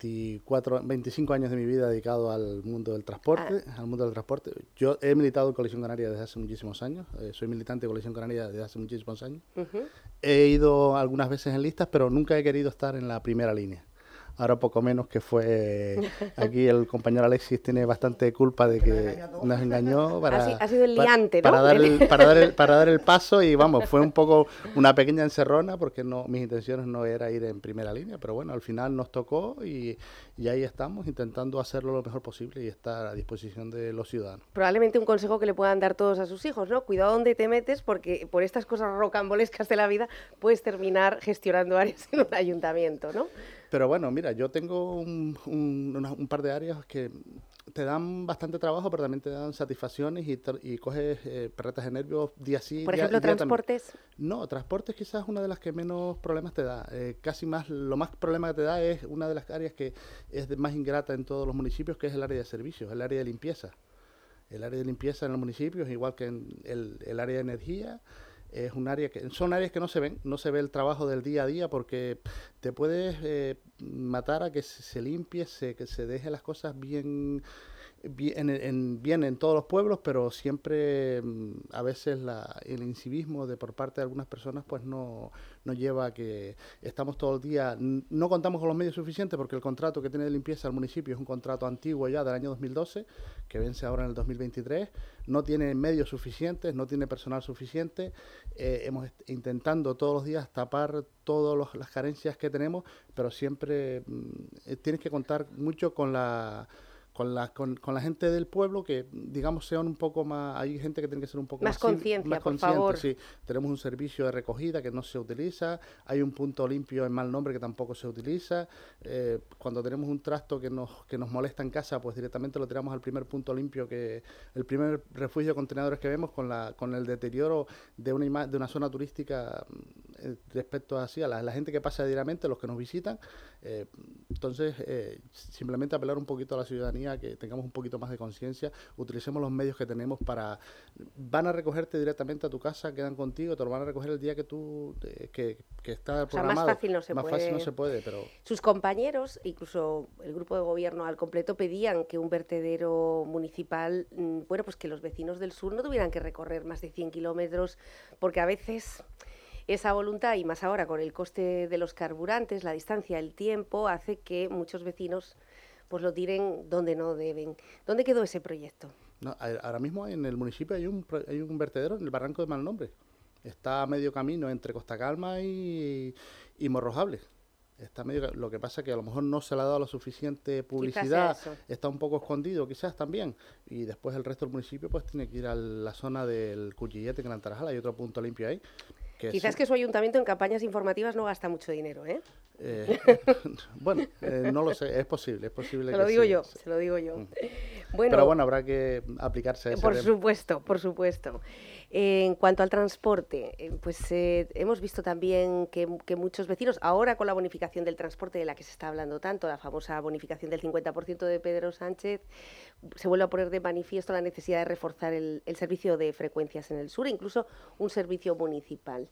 25 años de mi vida dedicado al mundo del transporte. Yo he militado en Coalición Canaria desde hace muchísimos años. Soy militante de Coalición Canaria desde hace muchísimos años. He ido algunas veces en listas, pero nunca he querido estar en la primera línea. Ahora poco menos que fue aquí el compañero Alexis tiene bastante culpa de que nos engañó ha sido el liante, ¿no? para dar el paso y vamos, fue un poco una pequeña encerrona porque mis intenciones no era ir en primera línea, pero bueno, al final nos tocó y ahí estamos intentando hacerlo lo mejor posible y estar a disposición de los ciudadanos. Probablemente un consejo que le puedan dar todos a sus hijos, ¿no? Cuidado donde te metes porque por estas cosas rocambolescas de la vida puedes terminar gestionando áreas en un ayuntamiento, ¿no? Pero bueno, mira, yo tengo un par de áreas que te dan bastante trabajo, pero también te dan satisfacciones y coges perretas de nervios día sí, Por día, ejemplo, día transportes. No, transportes quizás es una de las que menos problemas te da. Casi más, lo más problema que te da es una de las áreas que es más ingrata en todos los municipios, que es el área de servicios, el área de limpieza. El área de limpieza en los municipios, igual que en el área de energía, es un área que son áreas que no se ven, no se ve el trabajo del día a día, porque te puedes matar a que se limpie, que se deje las cosas bien en todos los pueblos, pero siempre a veces el incivismo de por parte de algunas personas pues no lleva a que estamos todo el día, no contamos con los medios suficientes, porque el contrato que tiene de limpieza el municipio es un contrato antiguo ya del año 2012, que vence ahora en el 2023, no tiene medios suficientes, no tiene personal suficiente, hemos intentando todos los días tapar todas las carencias que tenemos, pero siempre tienes que contar mucho con la gente del pueblo, que digamos sean un poco más, hay gente que tiene que ser un poco más conciencia, más por consciente, favor. sí. Tenemos un servicio de recogida que no se utiliza, hay un punto limpio en mal nombre que tampoco se utiliza, cuando tenemos un trasto que nos molesta en casa, pues directamente lo tiramos al primer punto limpio, que el primer refugio de contenedores que vemos, con el deterioro de una zona turística respecto a la gente que pasa diariamente, los que nos visitan. Entonces, simplemente apelar un poquito a la ciudadanía, que tengamos un poquito más de conciencia, utilicemos los medios que tenemos van a recogerte directamente a tu casa, quedan contigo, te lo van a recoger el día que tú, que está programado. Más fácil no se más puede. Fácil no se puede, pero... Sus compañeros, incluso el grupo de gobierno al completo, pedían que un vertedero municipal, bueno, pues que los vecinos del sur no tuvieran que recorrer más de 100 kilómetros, porque a veces esa voluntad, y más ahora con el coste de los carburantes, la distancia, el tiempo, hace que muchos vecinos pues lo tiren donde no deben. ¿Dónde quedó ese proyecto? No, ahora mismo en el municipio hay un vertedero en el barranco de Malnombre. Está a medio camino entre Costa Calma y Morrojable. Lo que pasa es que a lo mejor no se le ha dado la suficiente publicidad, está un poco escondido quizás también, y después el resto del municipio pues tiene que ir a la zona del Cuchillete, que en Antarajal hay otro punto limpio ahí. Quizás que su ayuntamiento en campañas informativas no gasta mucho dinero, ¿eh? Bueno, no lo sé, es posible. Se lo digo yo. Bueno, pero bueno, habrá que aplicarse a ese Por supuesto. En cuanto al transporte, pues hemos visto también que muchos vecinos, ahora con la bonificación del transporte de la que se está hablando tanto, la famosa bonificación del 50% de Pedro Sánchez, se vuelve a poner de manifiesto la necesidad de reforzar el servicio de frecuencias en el sur, incluso un servicio municipal.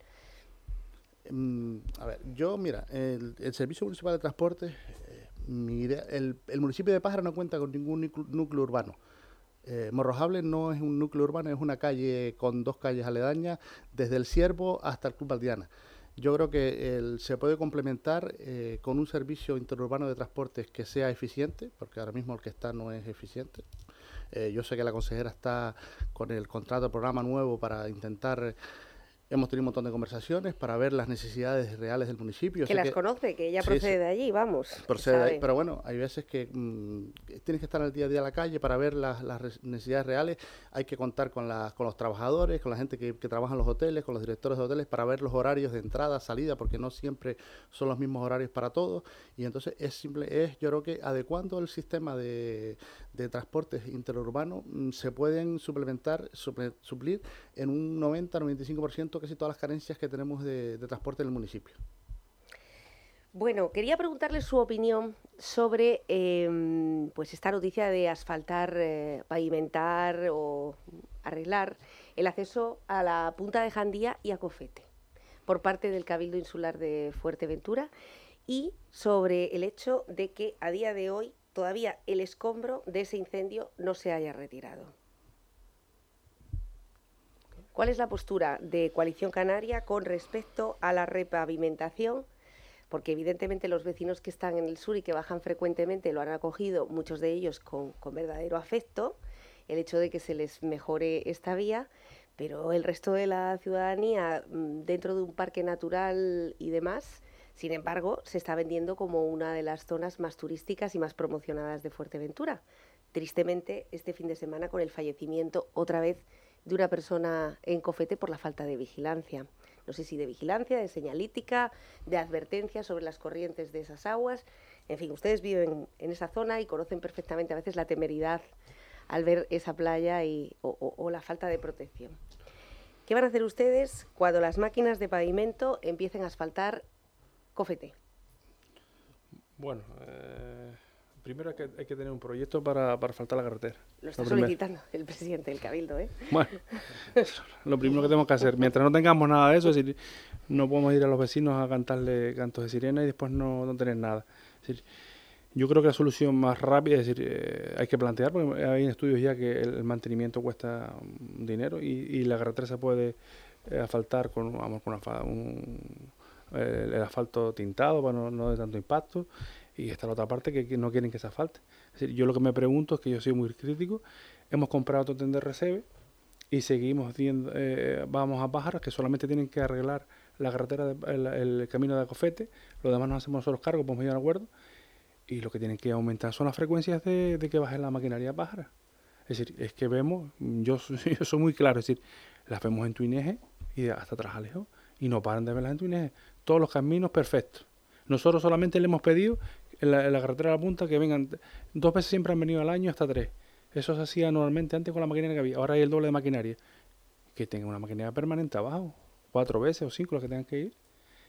A ver, el Servicio Municipal de Transporte, mi idea, el municipio de Pájara no cuenta con ningún núcleo urbano. Morrojable no es un núcleo urbano, es una calle con 2 calles aledañas, desde el Ciervo hasta el Club Valdiana. Yo creo que se puede complementar con un servicio interurbano de transportes que sea eficiente, porque ahora mismo el que está no es eficiente. Yo sé que la consejera está con el contrato de programa nuevo para intentar... Hemos tenido un montón de conversaciones para ver las necesidades reales del municipio. Que las conoce, que ella procede de allí, vamos. Procede de ahí, pero bueno, hay veces que tienes que estar en el día a día en la calle para ver las necesidades reales. Hay que contar con los trabajadores, con la gente que trabaja en los hoteles, con los directores de hoteles, para ver los horarios de entrada, salida, porque no siempre son los mismos horarios para todos. Y entonces yo creo que adecuando el sistema de transportes interurbanos se pueden suplir en un 90-95% casi todas las carencias que tenemos de transporte en el municipio. Bueno, quería preguntarle su opinión sobre pues esta noticia de asfaltar, pavimentar o arreglar el acceso a la Punta de Jandía y a Cofete por parte del Cabildo Insular de Fuerteventura, y sobre el hecho de que a día de hoy todavía el escombro de ese incendio no se haya retirado. ¿Cuál es la postura de Coalición Canaria con respecto a la repavimentación? Porque evidentemente los vecinos que están en el sur y que bajan frecuentemente lo han acogido, muchos de ellos con verdadero afecto, el hecho de que se les mejore esta vía, pero el resto de la ciudadanía, dentro de un parque natural y demás, sin embargo, se está vendiendo como una de las zonas más turísticas y más promocionadas de Fuerteventura. Tristemente, este fin de semana, con el fallecimiento otra vez de una persona en Cofete por la falta de vigilancia. No sé si de vigilancia, de señalítica, de advertencia sobre las corrientes de esas aguas. En fin, ustedes viven en esa zona y conocen perfectamente a veces la temeridad al ver esa playa o la falta de protección. ¿Qué van a hacer ustedes cuando las máquinas de pavimento empiecen a asfaltar Cofete? Bueno, primero hay que tener un proyecto para asfaltar la carretera. Lo está primero. solicitando el presidente del Cabildo, ¿eh? Bueno, lo primero que tenemos que hacer, mientras no tengamos nada de eso, es decir, no podemos ir a los vecinos a cantarle cantos de sirena y después no tener nada. Es decir, yo creo que la solución más rápida, es decir, hay que plantear, porque hay estudios ya que el mantenimiento cuesta dinero y la carretera se puede asfaltar con el asfalto tintado para no de tanto impacto, y está la otra parte que no quieren que se asfalte. Es decir, yo lo que me pregunto es que yo soy muy crítico, hemos comprado otro tren de Recebe y seguimos vamos a Pájaras, que solamente tienen que arreglar la carretera, el camino de Cofete, lo demás nos hacemos nosotros cargo, podemos ir de acuerdo, y lo que tienen que aumentar son las frecuencias de que baje la maquinaria a Pájaras. Es decir, es que vemos, yo soy muy claro, es decir, las vemos en Tuineje y hasta Trajalejo, y no paran de verlas en Tuineje. Todos los caminos perfectos. Nosotros solamente le hemos pedido en la carretera de la punta que vengan 2 veces, siempre han venido al año, hasta 3. Eso se hacía normalmente antes con la maquinaria que había. Ahora hay el doble de maquinaria. Que tenga una maquinaria permanente abajo, 4 veces o 5 las que tengan que ir.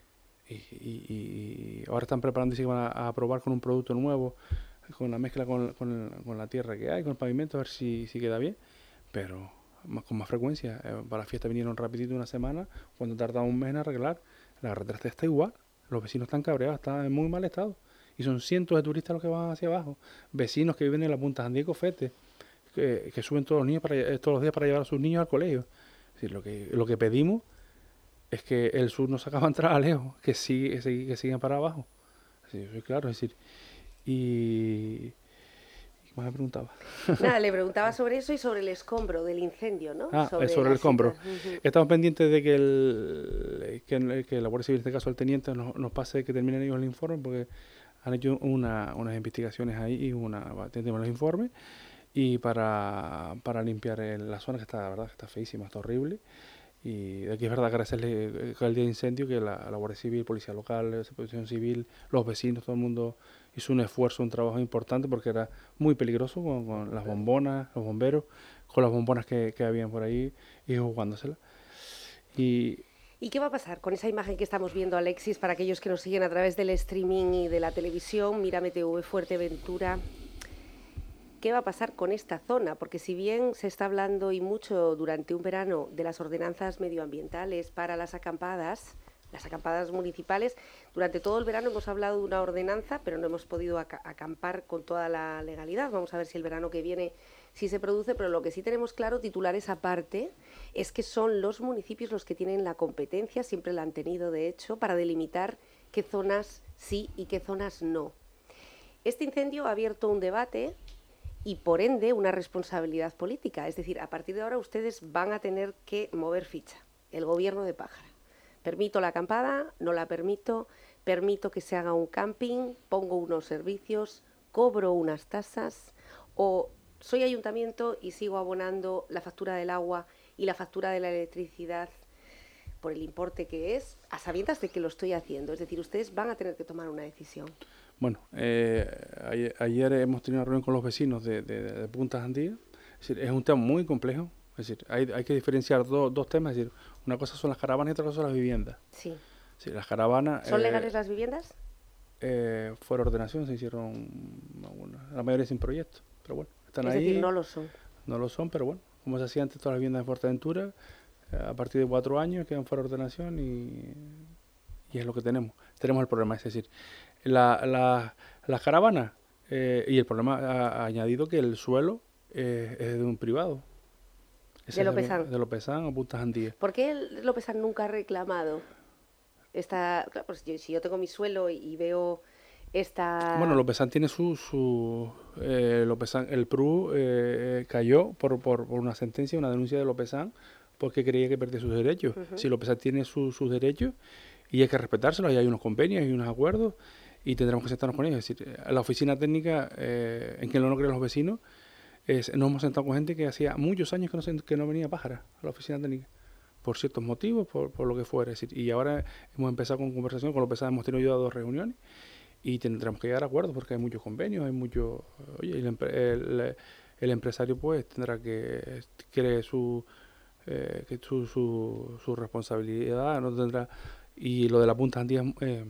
Y ahora están preparando y se van a probar con un producto nuevo, con la mezcla con la tierra que hay, con el pavimento, a ver si queda bien. Pero con más frecuencia. Para la fiesta vinieron rapidito una semana, cuando tardaba un mes en arreglar. La carretera está igual. Los vecinos están cabreados, están en muy mal estado. Y son cientos de turistas los que van hacia abajo. Vecinos que viven en la Punta Jandía y Cofete, que suben todos los días para llevar a sus niños al colegio. Es decir, lo que pedimos es que el sur no se acaba de entrar a lejos, que sigan para abajo. Sí, claro, es decir, ¿qué más me preguntaba? Nada, le preguntaba sobre eso y sobre el escombro del incendio, ¿no? Sobre el escombro. Estamos pendientes de que la Guardia Civil, en este caso el teniente, nos pase, que terminen ellos el informe, porque han hecho unas investigaciones ahí y tenemos los informes, y para limpiar la zona, que está, la verdad, que está feísima, está horrible. Y de aquí es verdad agradecerle el día de incendio, que la Guardia Civil, Policía Local, Protección Civil, los vecinos, todo el mundo hizo un esfuerzo, un trabajo importante, porque era muy peligroso con las bombonas, los bomberos, con las bombonas que habían por ahí, y jugándoselas. ¿Y qué va a pasar con esa imagen que estamos viendo, Alexis, para aquellos que nos siguen a través del streaming y de la televisión? Mírame TV, Fuerteventura. ¿Qué va a pasar con esta zona? Porque si bien se está hablando y mucho durante un verano de las ordenanzas medioambientales para las acampadas municipales, durante todo el verano hemos hablado de una ordenanza, pero no hemos podido acampar con toda la legalidad. Vamos a ver si el verano que viene sí se produce, pero lo que sí tenemos claro, titulares aparte, es que son los municipios los que tienen la competencia, siempre la han tenido de hecho, para delimitar qué zonas sí y qué zonas no. Este incendio ha abierto un debate y por ende una responsabilidad política. Es decir, a partir de ahora ustedes van a tener que mover ficha, el gobierno de Pájara. ¿Permito la acampada? ¿No la permito? ¿Permito que se haga un camping? ¿Pongo unos servicios? ¿Cobro unas tasas? ¿O soy ayuntamiento y sigo abonando la factura del agua y la factura de la electricidad por el importe que es, a sabiendas de que lo estoy haciendo? Es decir, ustedes van a tener que tomar una decisión. Bueno, ayer hemos tenido una reunión con los vecinos de Punta Jandía. Es decir, es un tema muy complejo. Es decir, hay que diferenciar dos temas. Es decir, una cosa son las caravanas y otra cosa son las viviendas. Sí. Sí, las caravanas... ¿Son legales las viviendas? Fuera de ordenación se hicieron la mayoría sin proyecto. Pero bueno, están ahí. Es decir, no lo son. No lo son, pero bueno, como se hacía antes todas las viviendas de Fuerteventura, a partir de 4 años quedan fuera de ordenación y es lo que tenemos. Tenemos el problema, es decir, las caravanas y el problema añadido que el suelo es de un privado. De Lopezán. De Lopezán o Punta Jandía. ¿Por qué Lopezán nunca ha reclamado claro, pues si yo tengo mi suelo y veo esta... Bueno, Lopezán tiene Lopezán, el PRU cayó por una sentencia, una denuncia de Lopezán, porque creía que perdía sus derechos. Si Lopezán tiene sus derechos y hay que respetárselos, y hay unos convenios y unos acuerdos y tendremos que sentarnos con ellos. Es decir, la oficina técnica, en que no creen los vecinos, nos hemos sentado con gente que hacía muchos años que no venía a Pájara, a la oficina técnica, por ciertos motivos, por lo que fuera. Es decir, y ahora hemos empezado con conversación, con Lopezán hemos tenido ya 2 reuniones y tendremos que llegar a acuerdos porque hay muchos convenios, hay muchos... Oye, el empresario pues tendrá que quiere su responsabilidad, no tendrá... Y lo de la Punta Andía,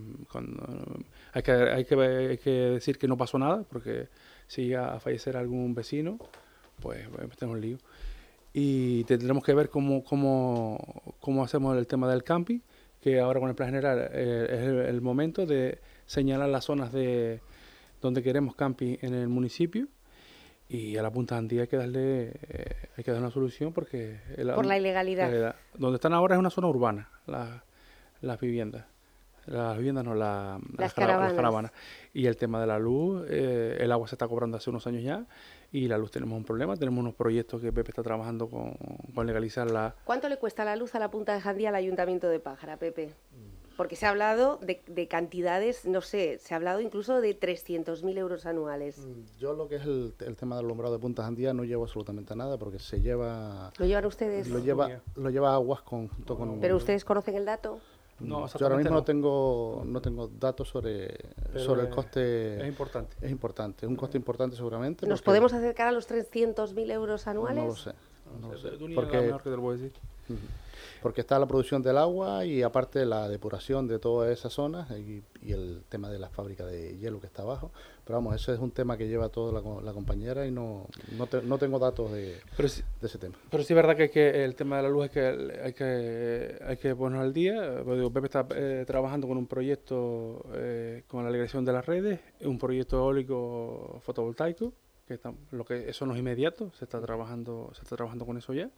hay que decir que no pasó nada, porque si llega a fallecer algún vecino, pues tenemos un lío. Y tendremos que ver cómo hacemos el tema del camping, que ahora con el plan general es el momento de señalar las zonas de donde queremos camping en el municipio. Y a la Punta Andía hay que darle una solución porque... Por la ilegalidad. Donde están ahora es una zona urbana, las viviendas. Las caravanas. Y el tema de la luz, el agua se está cobrando hace unos años ya, y la luz tenemos un problema. Tenemos unos proyectos que Pepe está trabajando con legalizar la... ¿Cuánto le cuesta la luz a la Punta de Jandía al Ayuntamiento de Pájara, Pepe? Porque se ha hablado de cantidades, no sé, se ha hablado incluso de 300.000 euros anuales. Yo lo que es el tema del alumbrado de Punta Jandía no llevo absolutamente nada, porque se lleva... ¿Lo llevan ustedes? Lo lleva Aguas junto con... ¿Pero ustedes conocen el dato? No, yo ahora mismo no tengo datos sobre el coste. Es importante. Es importante, es un coste importante seguramente. ¿Nos podemos acercar a los 300.000 euros anuales? No lo sé. No lo sé. Porque, mejor que te lo puedo decir. Porque está la producción del agua y aparte la depuración de todas esas zonas y el tema de la fábrica de hielo que está abajo. Pero vamos, ese es un tema que lleva toda la compañera y no tengo datos de ese tema. Pero sí es verdad que el tema de la luz hay que ponernos al día. Pepe está trabajando con un proyecto con la legalización de las redes, un proyecto eólico fotovoltaico, eso no es inmediato, se está trabajando con eso ya.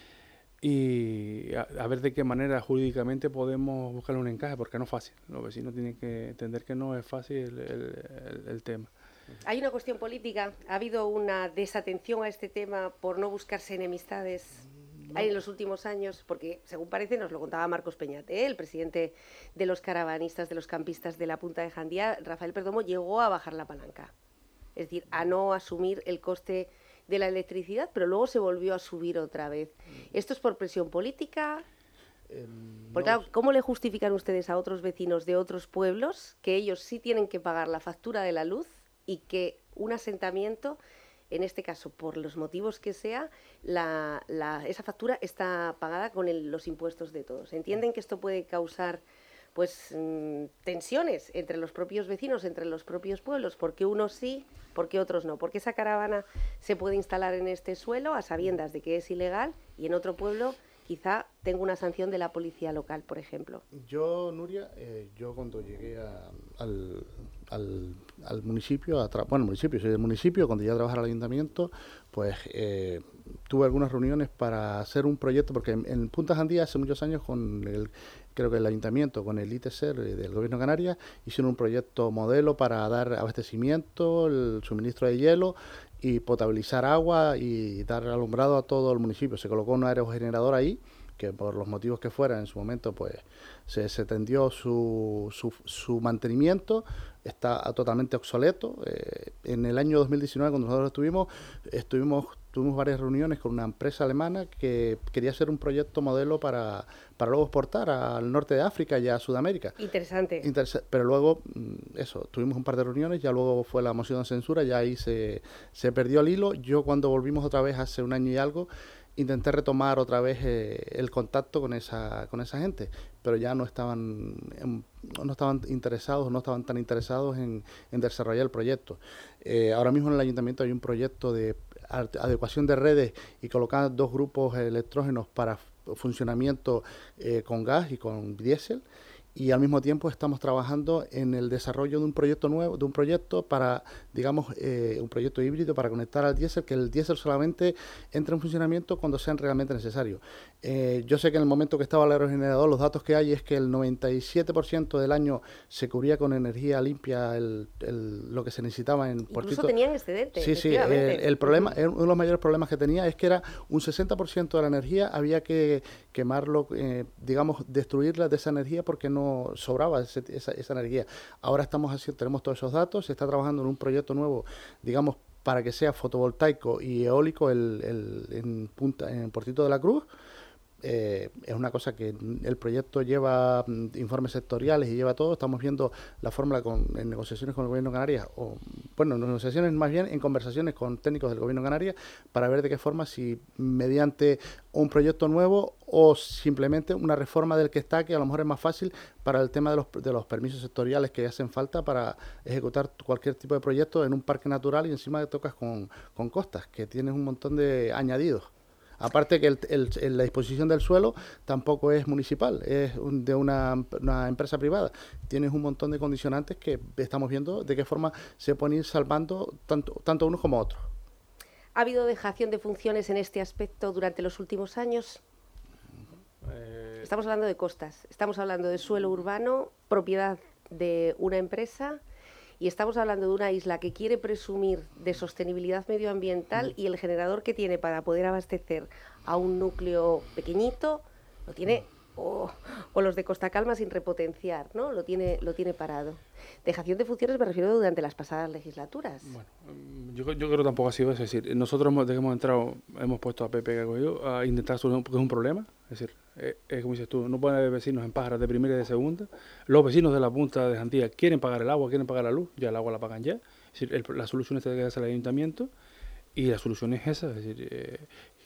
Y a ver de qué manera jurídicamente podemos buscarle un encaje, porque no es fácil. Los vecinos tienen que entender que no es fácil el tema. Hay una cuestión política. ¿Ha habido una desatención a este tema por no buscarse enemistades en los últimos años? Porque, según parece, nos lo contaba Marcos Peñate, el presidente de los caravanistas, de los campistas de la Punta de Jandía, Rafael Perdomo, llegó a bajar la palanca. Es decir, a no asumir el coste de la electricidad, pero luego se volvió a subir otra vez. ¿Esto es por presión política? Porque, claro, ¿cómo le justifican ustedes a otros vecinos de otros pueblos que ellos sí tienen que pagar la factura de la luz y que un asentamiento, en este caso, por los motivos que sea, esa factura está pagada con los impuestos de todos? ¿Entienden que esto puede causar tensiones entre los propios vecinos, entre los propios pueblos? Porque unos sí, porque otros no. Porque esa caravana se puede instalar en este suelo a sabiendas de que es ilegal y en otro pueblo quizá tenga una sanción de la policía local, por ejemplo. Yo, Nuria, cuando llegué al municipio, soy del municipio, cuando llegué a trabajar al ayuntamiento, pues tuve algunas reuniones para hacer un proyecto, porque en Punta Jandía hace muchos años creo que el ayuntamiento con el ITC del gobierno de Canarias hicieron un proyecto modelo para dar abastecimiento, el suministro de hielo y potabilizar agua y dar alumbrado a todo el municipio. Se colocó un aerogenerador ahí, que por los motivos que fuera en su momento pues se tendió su mantenimiento, está totalmente obsoleto. En el año 2019, cuando nosotros tuvimos varias reuniones con una empresa alemana que quería hacer un proyecto modelo para luego exportar al norte de África y a Sudamérica. Interesante. Pero luego, tuvimos un par de reuniones, ya luego fue la moción de censura, ya ahí se perdió el hilo. Yo cuando volvimos otra vez hace un año y algo, intenté retomar otra vez el contacto con esa gente, pero ya no estaban interesados, no estaban tan interesados en desarrollar el proyecto. Ahora mismo en el ayuntamiento hay un proyecto de adecuación de redes y colocar 2 grupos electrógenos para funcionamiento con gas y con diésel, y al mismo tiempo estamos trabajando en el desarrollo de un proyecto nuevo, de un proyecto para, digamos, un proyecto híbrido para conectar al diésel, que el diésel solamente entre en funcionamiento cuando sean realmente necesarios. Yo sé que en el momento que estaba el aerogenerador, los datos que hay es que el 97% del año se cubría con energía limpia lo que se necesitaba en Puertito. Incluso tenían excedente. Sí, el problema, uno de los mayores problemas que tenía es que era un 60% de la energía, había que quemarlo, digamos, destruirla de esa energía porque no sobraba esa energía. Ahora tenemos todos esos datos, se está trabajando en un proyecto nuevo, digamos, para que sea fotovoltaico y eólico en Puertito de la Cruz. es una cosa que el proyecto lleva informes sectoriales y lleva todo. Estamos viendo la fórmula en negociaciones con el Gobierno de Canarias, o bueno, negociaciones más bien en conversaciones con técnicos del Gobierno de Canarias para ver de qué forma, si mediante un proyecto nuevo o simplemente una reforma del que está, que a lo mejor es más fácil para el tema de los permisos sectoriales que hacen falta para ejecutar cualquier tipo de proyecto en un parque natural y encima te tocas con costas, que tienes un montón de añadidos. Aparte que la disposición del suelo tampoco es municipal, es de una empresa privada. Tienes un montón de condicionantes que estamos viendo de qué forma se pueden ir salvando tanto unos como otros. ¿Ha habido dejación de funciones en este aspecto durante los últimos años? Estamos hablando de costas, estamos hablando de suelo urbano, propiedad de una empresa, y estamos hablando de una isla que quiere presumir de sostenibilidad medioambiental y el generador que tiene para poder abastecer a un núcleo pequeñito lo tiene, o los de Costa Calma sin repotenciar, ¿no? Lo tiene parado. Dejación de funciones me refiero durante las pasadas legislaturas. Bueno, yo creo que tampoco ha sido eso. Es decir, nosotros desde que hemos entrado hemos puesto a Pepe Gagoyo a intentar solucionar, porque es un problema. Es decir, como dices tú, no pueden haber vecinos en Pájaras de primera y de segunda. Los vecinos de la punta de Jandía quieren pagar el agua, quieren pagar la luz, ya el agua la pagan ya. Es decir, la solución es que hacer el ayuntamiento, y la solución es esa. Es decir,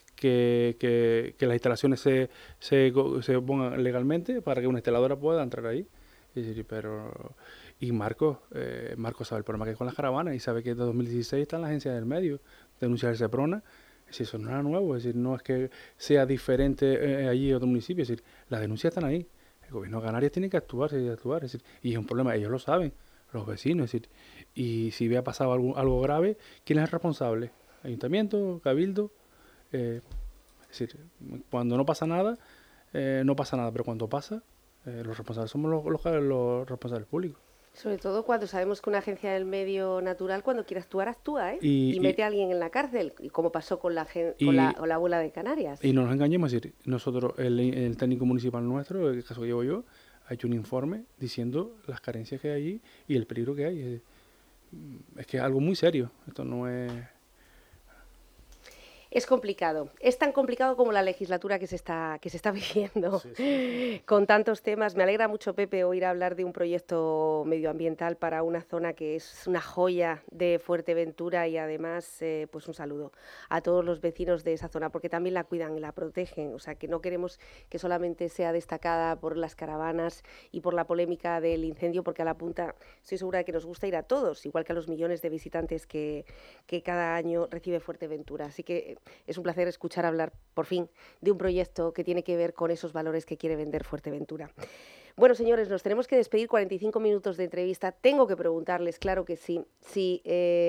que las instalaciones se pongan legalmente para que una instaladora pueda entrar ahí. Es decir, y Marcos sabe el problema que hay con las caravanas y sabe que desde 2016 está en la agencia del medio, denunciar el Seprona. Es decir, eso no es nada nuevo, es decir, no es que sea diferente allí en otro municipio, es decir, las denuncias están ahí. El gobierno de Canarias tiene que actuar, es decir, y es un problema, ellos lo saben, los vecinos, es decir, y si hubiera pasado algo grave, ¿quién es el responsable? ¿Ayuntamiento? ¿Cabildo? Es decir, cuando no pasa nada, no pasa nada, pero cuando pasa, los responsables somos los responsables públicos. Sobre todo cuando sabemos que una agencia del medio natural, cuando quiere actuar, actúa, ¿eh? Y mete a alguien en la cárcel, como pasó con la abuela de Canarias. Y no nos engañemos, es decir, nosotros, el técnico municipal nuestro, el caso que llevo yo, ha hecho un informe diciendo las carencias que hay allí y el peligro que hay. Es que es algo muy serio, esto no es... Es complicado, es tan complicado como la legislatura que se está viviendo, sí. Con tantos temas. Me alegra mucho, Pepe, oír hablar de un proyecto medioambiental para una zona que es una joya de Fuerteventura, y además, pues un saludo a todos los vecinos de esa zona, porque también la cuidan y la protegen. O sea, que no queremos que solamente sea destacada por las caravanas y por la polémica del incendio, porque a la punta estoy segura de que nos gusta ir a todos, igual que a los millones de visitantes que cada año recibe Fuerteventura. Así que es un placer escuchar hablar, por fin, de un proyecto que tiene que ver con esos valores que quiere vender Fuerteventura. Bueno, señores, nos tenemos que despedir, 45 minutos de entrevista. Tengo que preguntarles, claro que sí, si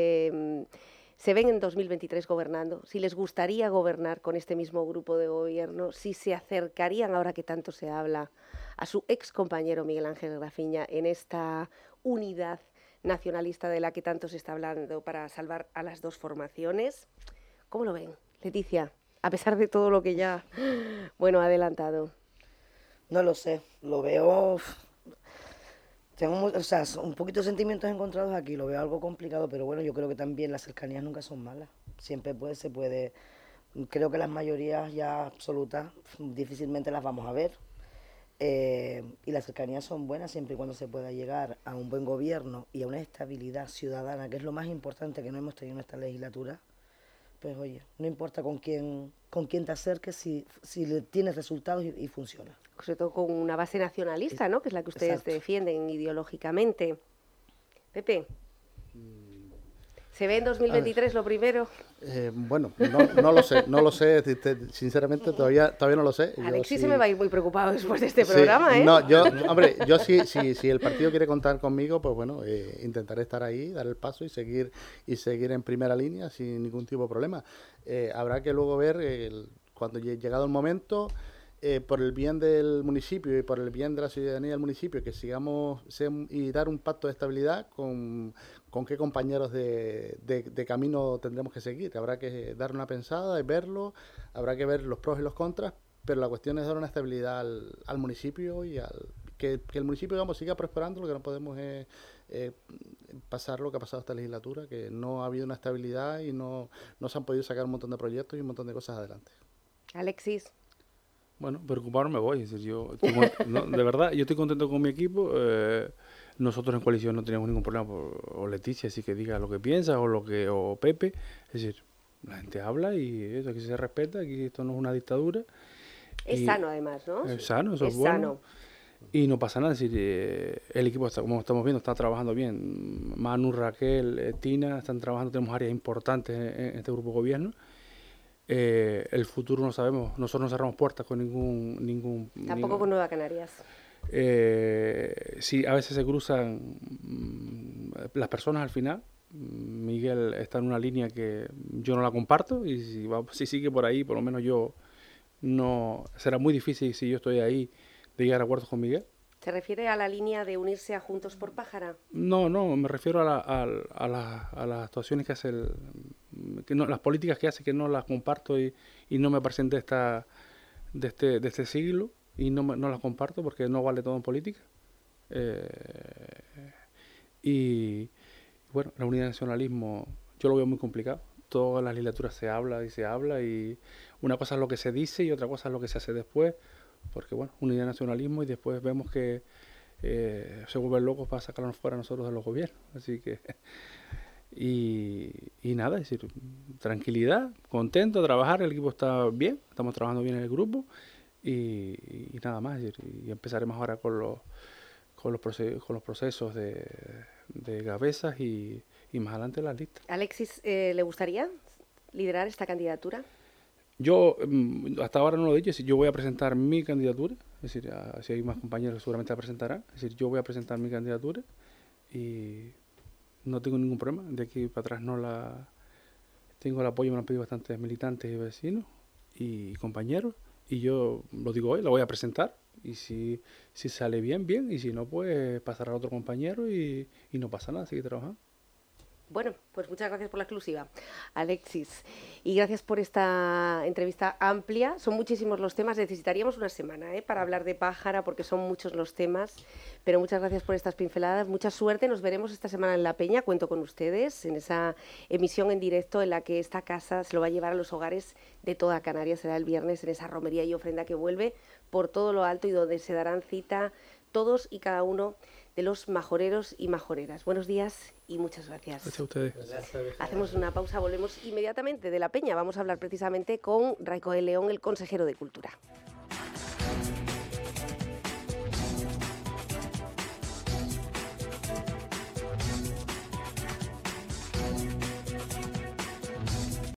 se ven en 2023 gobernando, si les gustaría gobernar con este mismo grupo de gobierno, si se acercarían, ahora que tanto se habla, a su ex compañero Miguel Ángel Grafiña en esta unidad nacionalista de la que tanto se está hablando para salvar a las dos formaciones. ¿Cómo lo ven, Leticia? A pesar de todo lo que ya, ha adelantado. No lo sé, lo veo... Tengo un poquito de sentimientos encontrados aquí, lo veo algo complicado, pero bueno, yo creo que también las cercanías nunca son malas. Siempre se puede... Creo que las mayorías ya absolutas difícilmente las vamos a ver. Y las cercanías son buenas siempre y cuando se pueda llegar a un buen gobierno y a una estabilidad ciudadana, que es lo más importante que no hemos tenido en esta legislatura. Pues oye, no importa con quién te acerques, si tienes resultados y funciona. Sobre todo con una base nacionalista, ¿no? Que es la que ustedes defienden ideológicamente. Pepe, ¿se ve en 2023 lo primero? Bueno, no lo sé, sinceramente todavía no lo sé. Alexis se me va a ir muy preocupado después de este programa, ¿eh? No, yo si el partido quiere contar conmigo, pues bueno, intentaré estar ahí, dar el paso y seguir en primera línea sin ningún tipo de problema. Habrá que luego ver, cuando llegado el momento, por el bien del municipio y por el bien de la ciudadanía del municipio, que sigamos y dar un pacto de estabilidad con qué compañeros de camino tendremos que seguir. Habrá que dar una pensada y verlo, habrá que ver los pros y los contras, pero la cuestión es dar una estabilidad al municipio y que el municipio, digamos, siga prosperando. Lo que no podemos es pasar lo que ha pasado esta legislatura, que no ha habido una estabilidad y no se han podido sacar un montón de proyectos y un montón de cosas adelante. Alexis. Bueno, preocupado no me voy. Es decir, no, de verdad, yo estoy contento con mi equipo. Nosotros en coalición no tenemos ningún problema, o Leticia, así que diga lo que piensa, o Pepe. Es decir, la gente habla y eso, aquí se respeta, aquí esto no es una dictadura. Es sano además, ¿no? Es sano, eso es bueno. Sano. Y no pasa nada, es decir, el equipo, como estamos viendo, está trabajando bien. Manu, Raquel, Tina están trabajando, tenemos áreas importantes en este grupo de gobierno. El futuro no sabemos, nosotros no cerramos puertas con ningún Tampoco con Nueva Canarias. Sí, a veces se cruzan las personas al final. Miguel está en una línea que yo no la comparto y si sigue por ahí, por lo menos yo no... Será muy difícil si yo estoy ahí de llegar a acuerdos con Miguel. ¿Se refiere a la línea de unirse a Juntos por Pájara? No, me refiero a las actuaciones que hace, las políticas que hace, que no las comparto y no me parecen de este siglo y no las comparto porque no vale todo en política. Y bueno, la unidad de nacionalismo yo lo veo muy complicado. Todas las legislaturas se habla y una cosa es lo que se dice y otra cosa es lo que se hace después. Porque bueno, unidad de nacionalismo y después vemos que se vuelven locos para sacarnos fuera nosotros de los gobiernos. Así que, y nada, es decir, tranquilidad, contento de trabajar, el equipo está bien, estamos trabajando bien en el grupo y nada más. Y empezaremos ahora con los procesos de cabezas y más adelante las listas. Alexis, ¿le gustaría liderar esta candidatura? Yo hasta ahora no lo he dicho, es decir, yo voy a presentar mi candidatura, es decir, si hay más compañeros seguramente la presentarán, es decir, yo voy a presentar mi candidatura y no tengo ningún problema, de aquí para atrás tengo el apoyo, me lo han pedido bastantes militantes y vecinos y compañeros, y yo lo digo hoy, la voy a presentar, y si sale bien, bien, y si no, pues pasará a otro compañero y no pasa nada, seguir trabajando. Bueno, pues muchas gracias por la exclusiva, Alexis. Y gracias por esta entrevista amplia. Son muchísimos los temas. Necesitaríamos una semana para hablar de Pájara, porque son muchos los temas. Pero muchas gracias por estas pinceladas. Mucha suerte. Nos veremos esta semana en La Peña. Cuento con ustedes en esa emisión en directo en la que esta casa se lo va a llevar a los hogares de toda Canarias. Será el viernes en esa romería y ofrenda que vuelve por todo lo alto y donde se darán cita todos y cada uno de los majoreros y majoreras. Buenos días y muchas gracias. Gracias a ustedes. Hacemos una pausa, volvemos inmediatamente de La Peña. Vamos a hablar precisamente con Raico de León, el consejero de Cultura.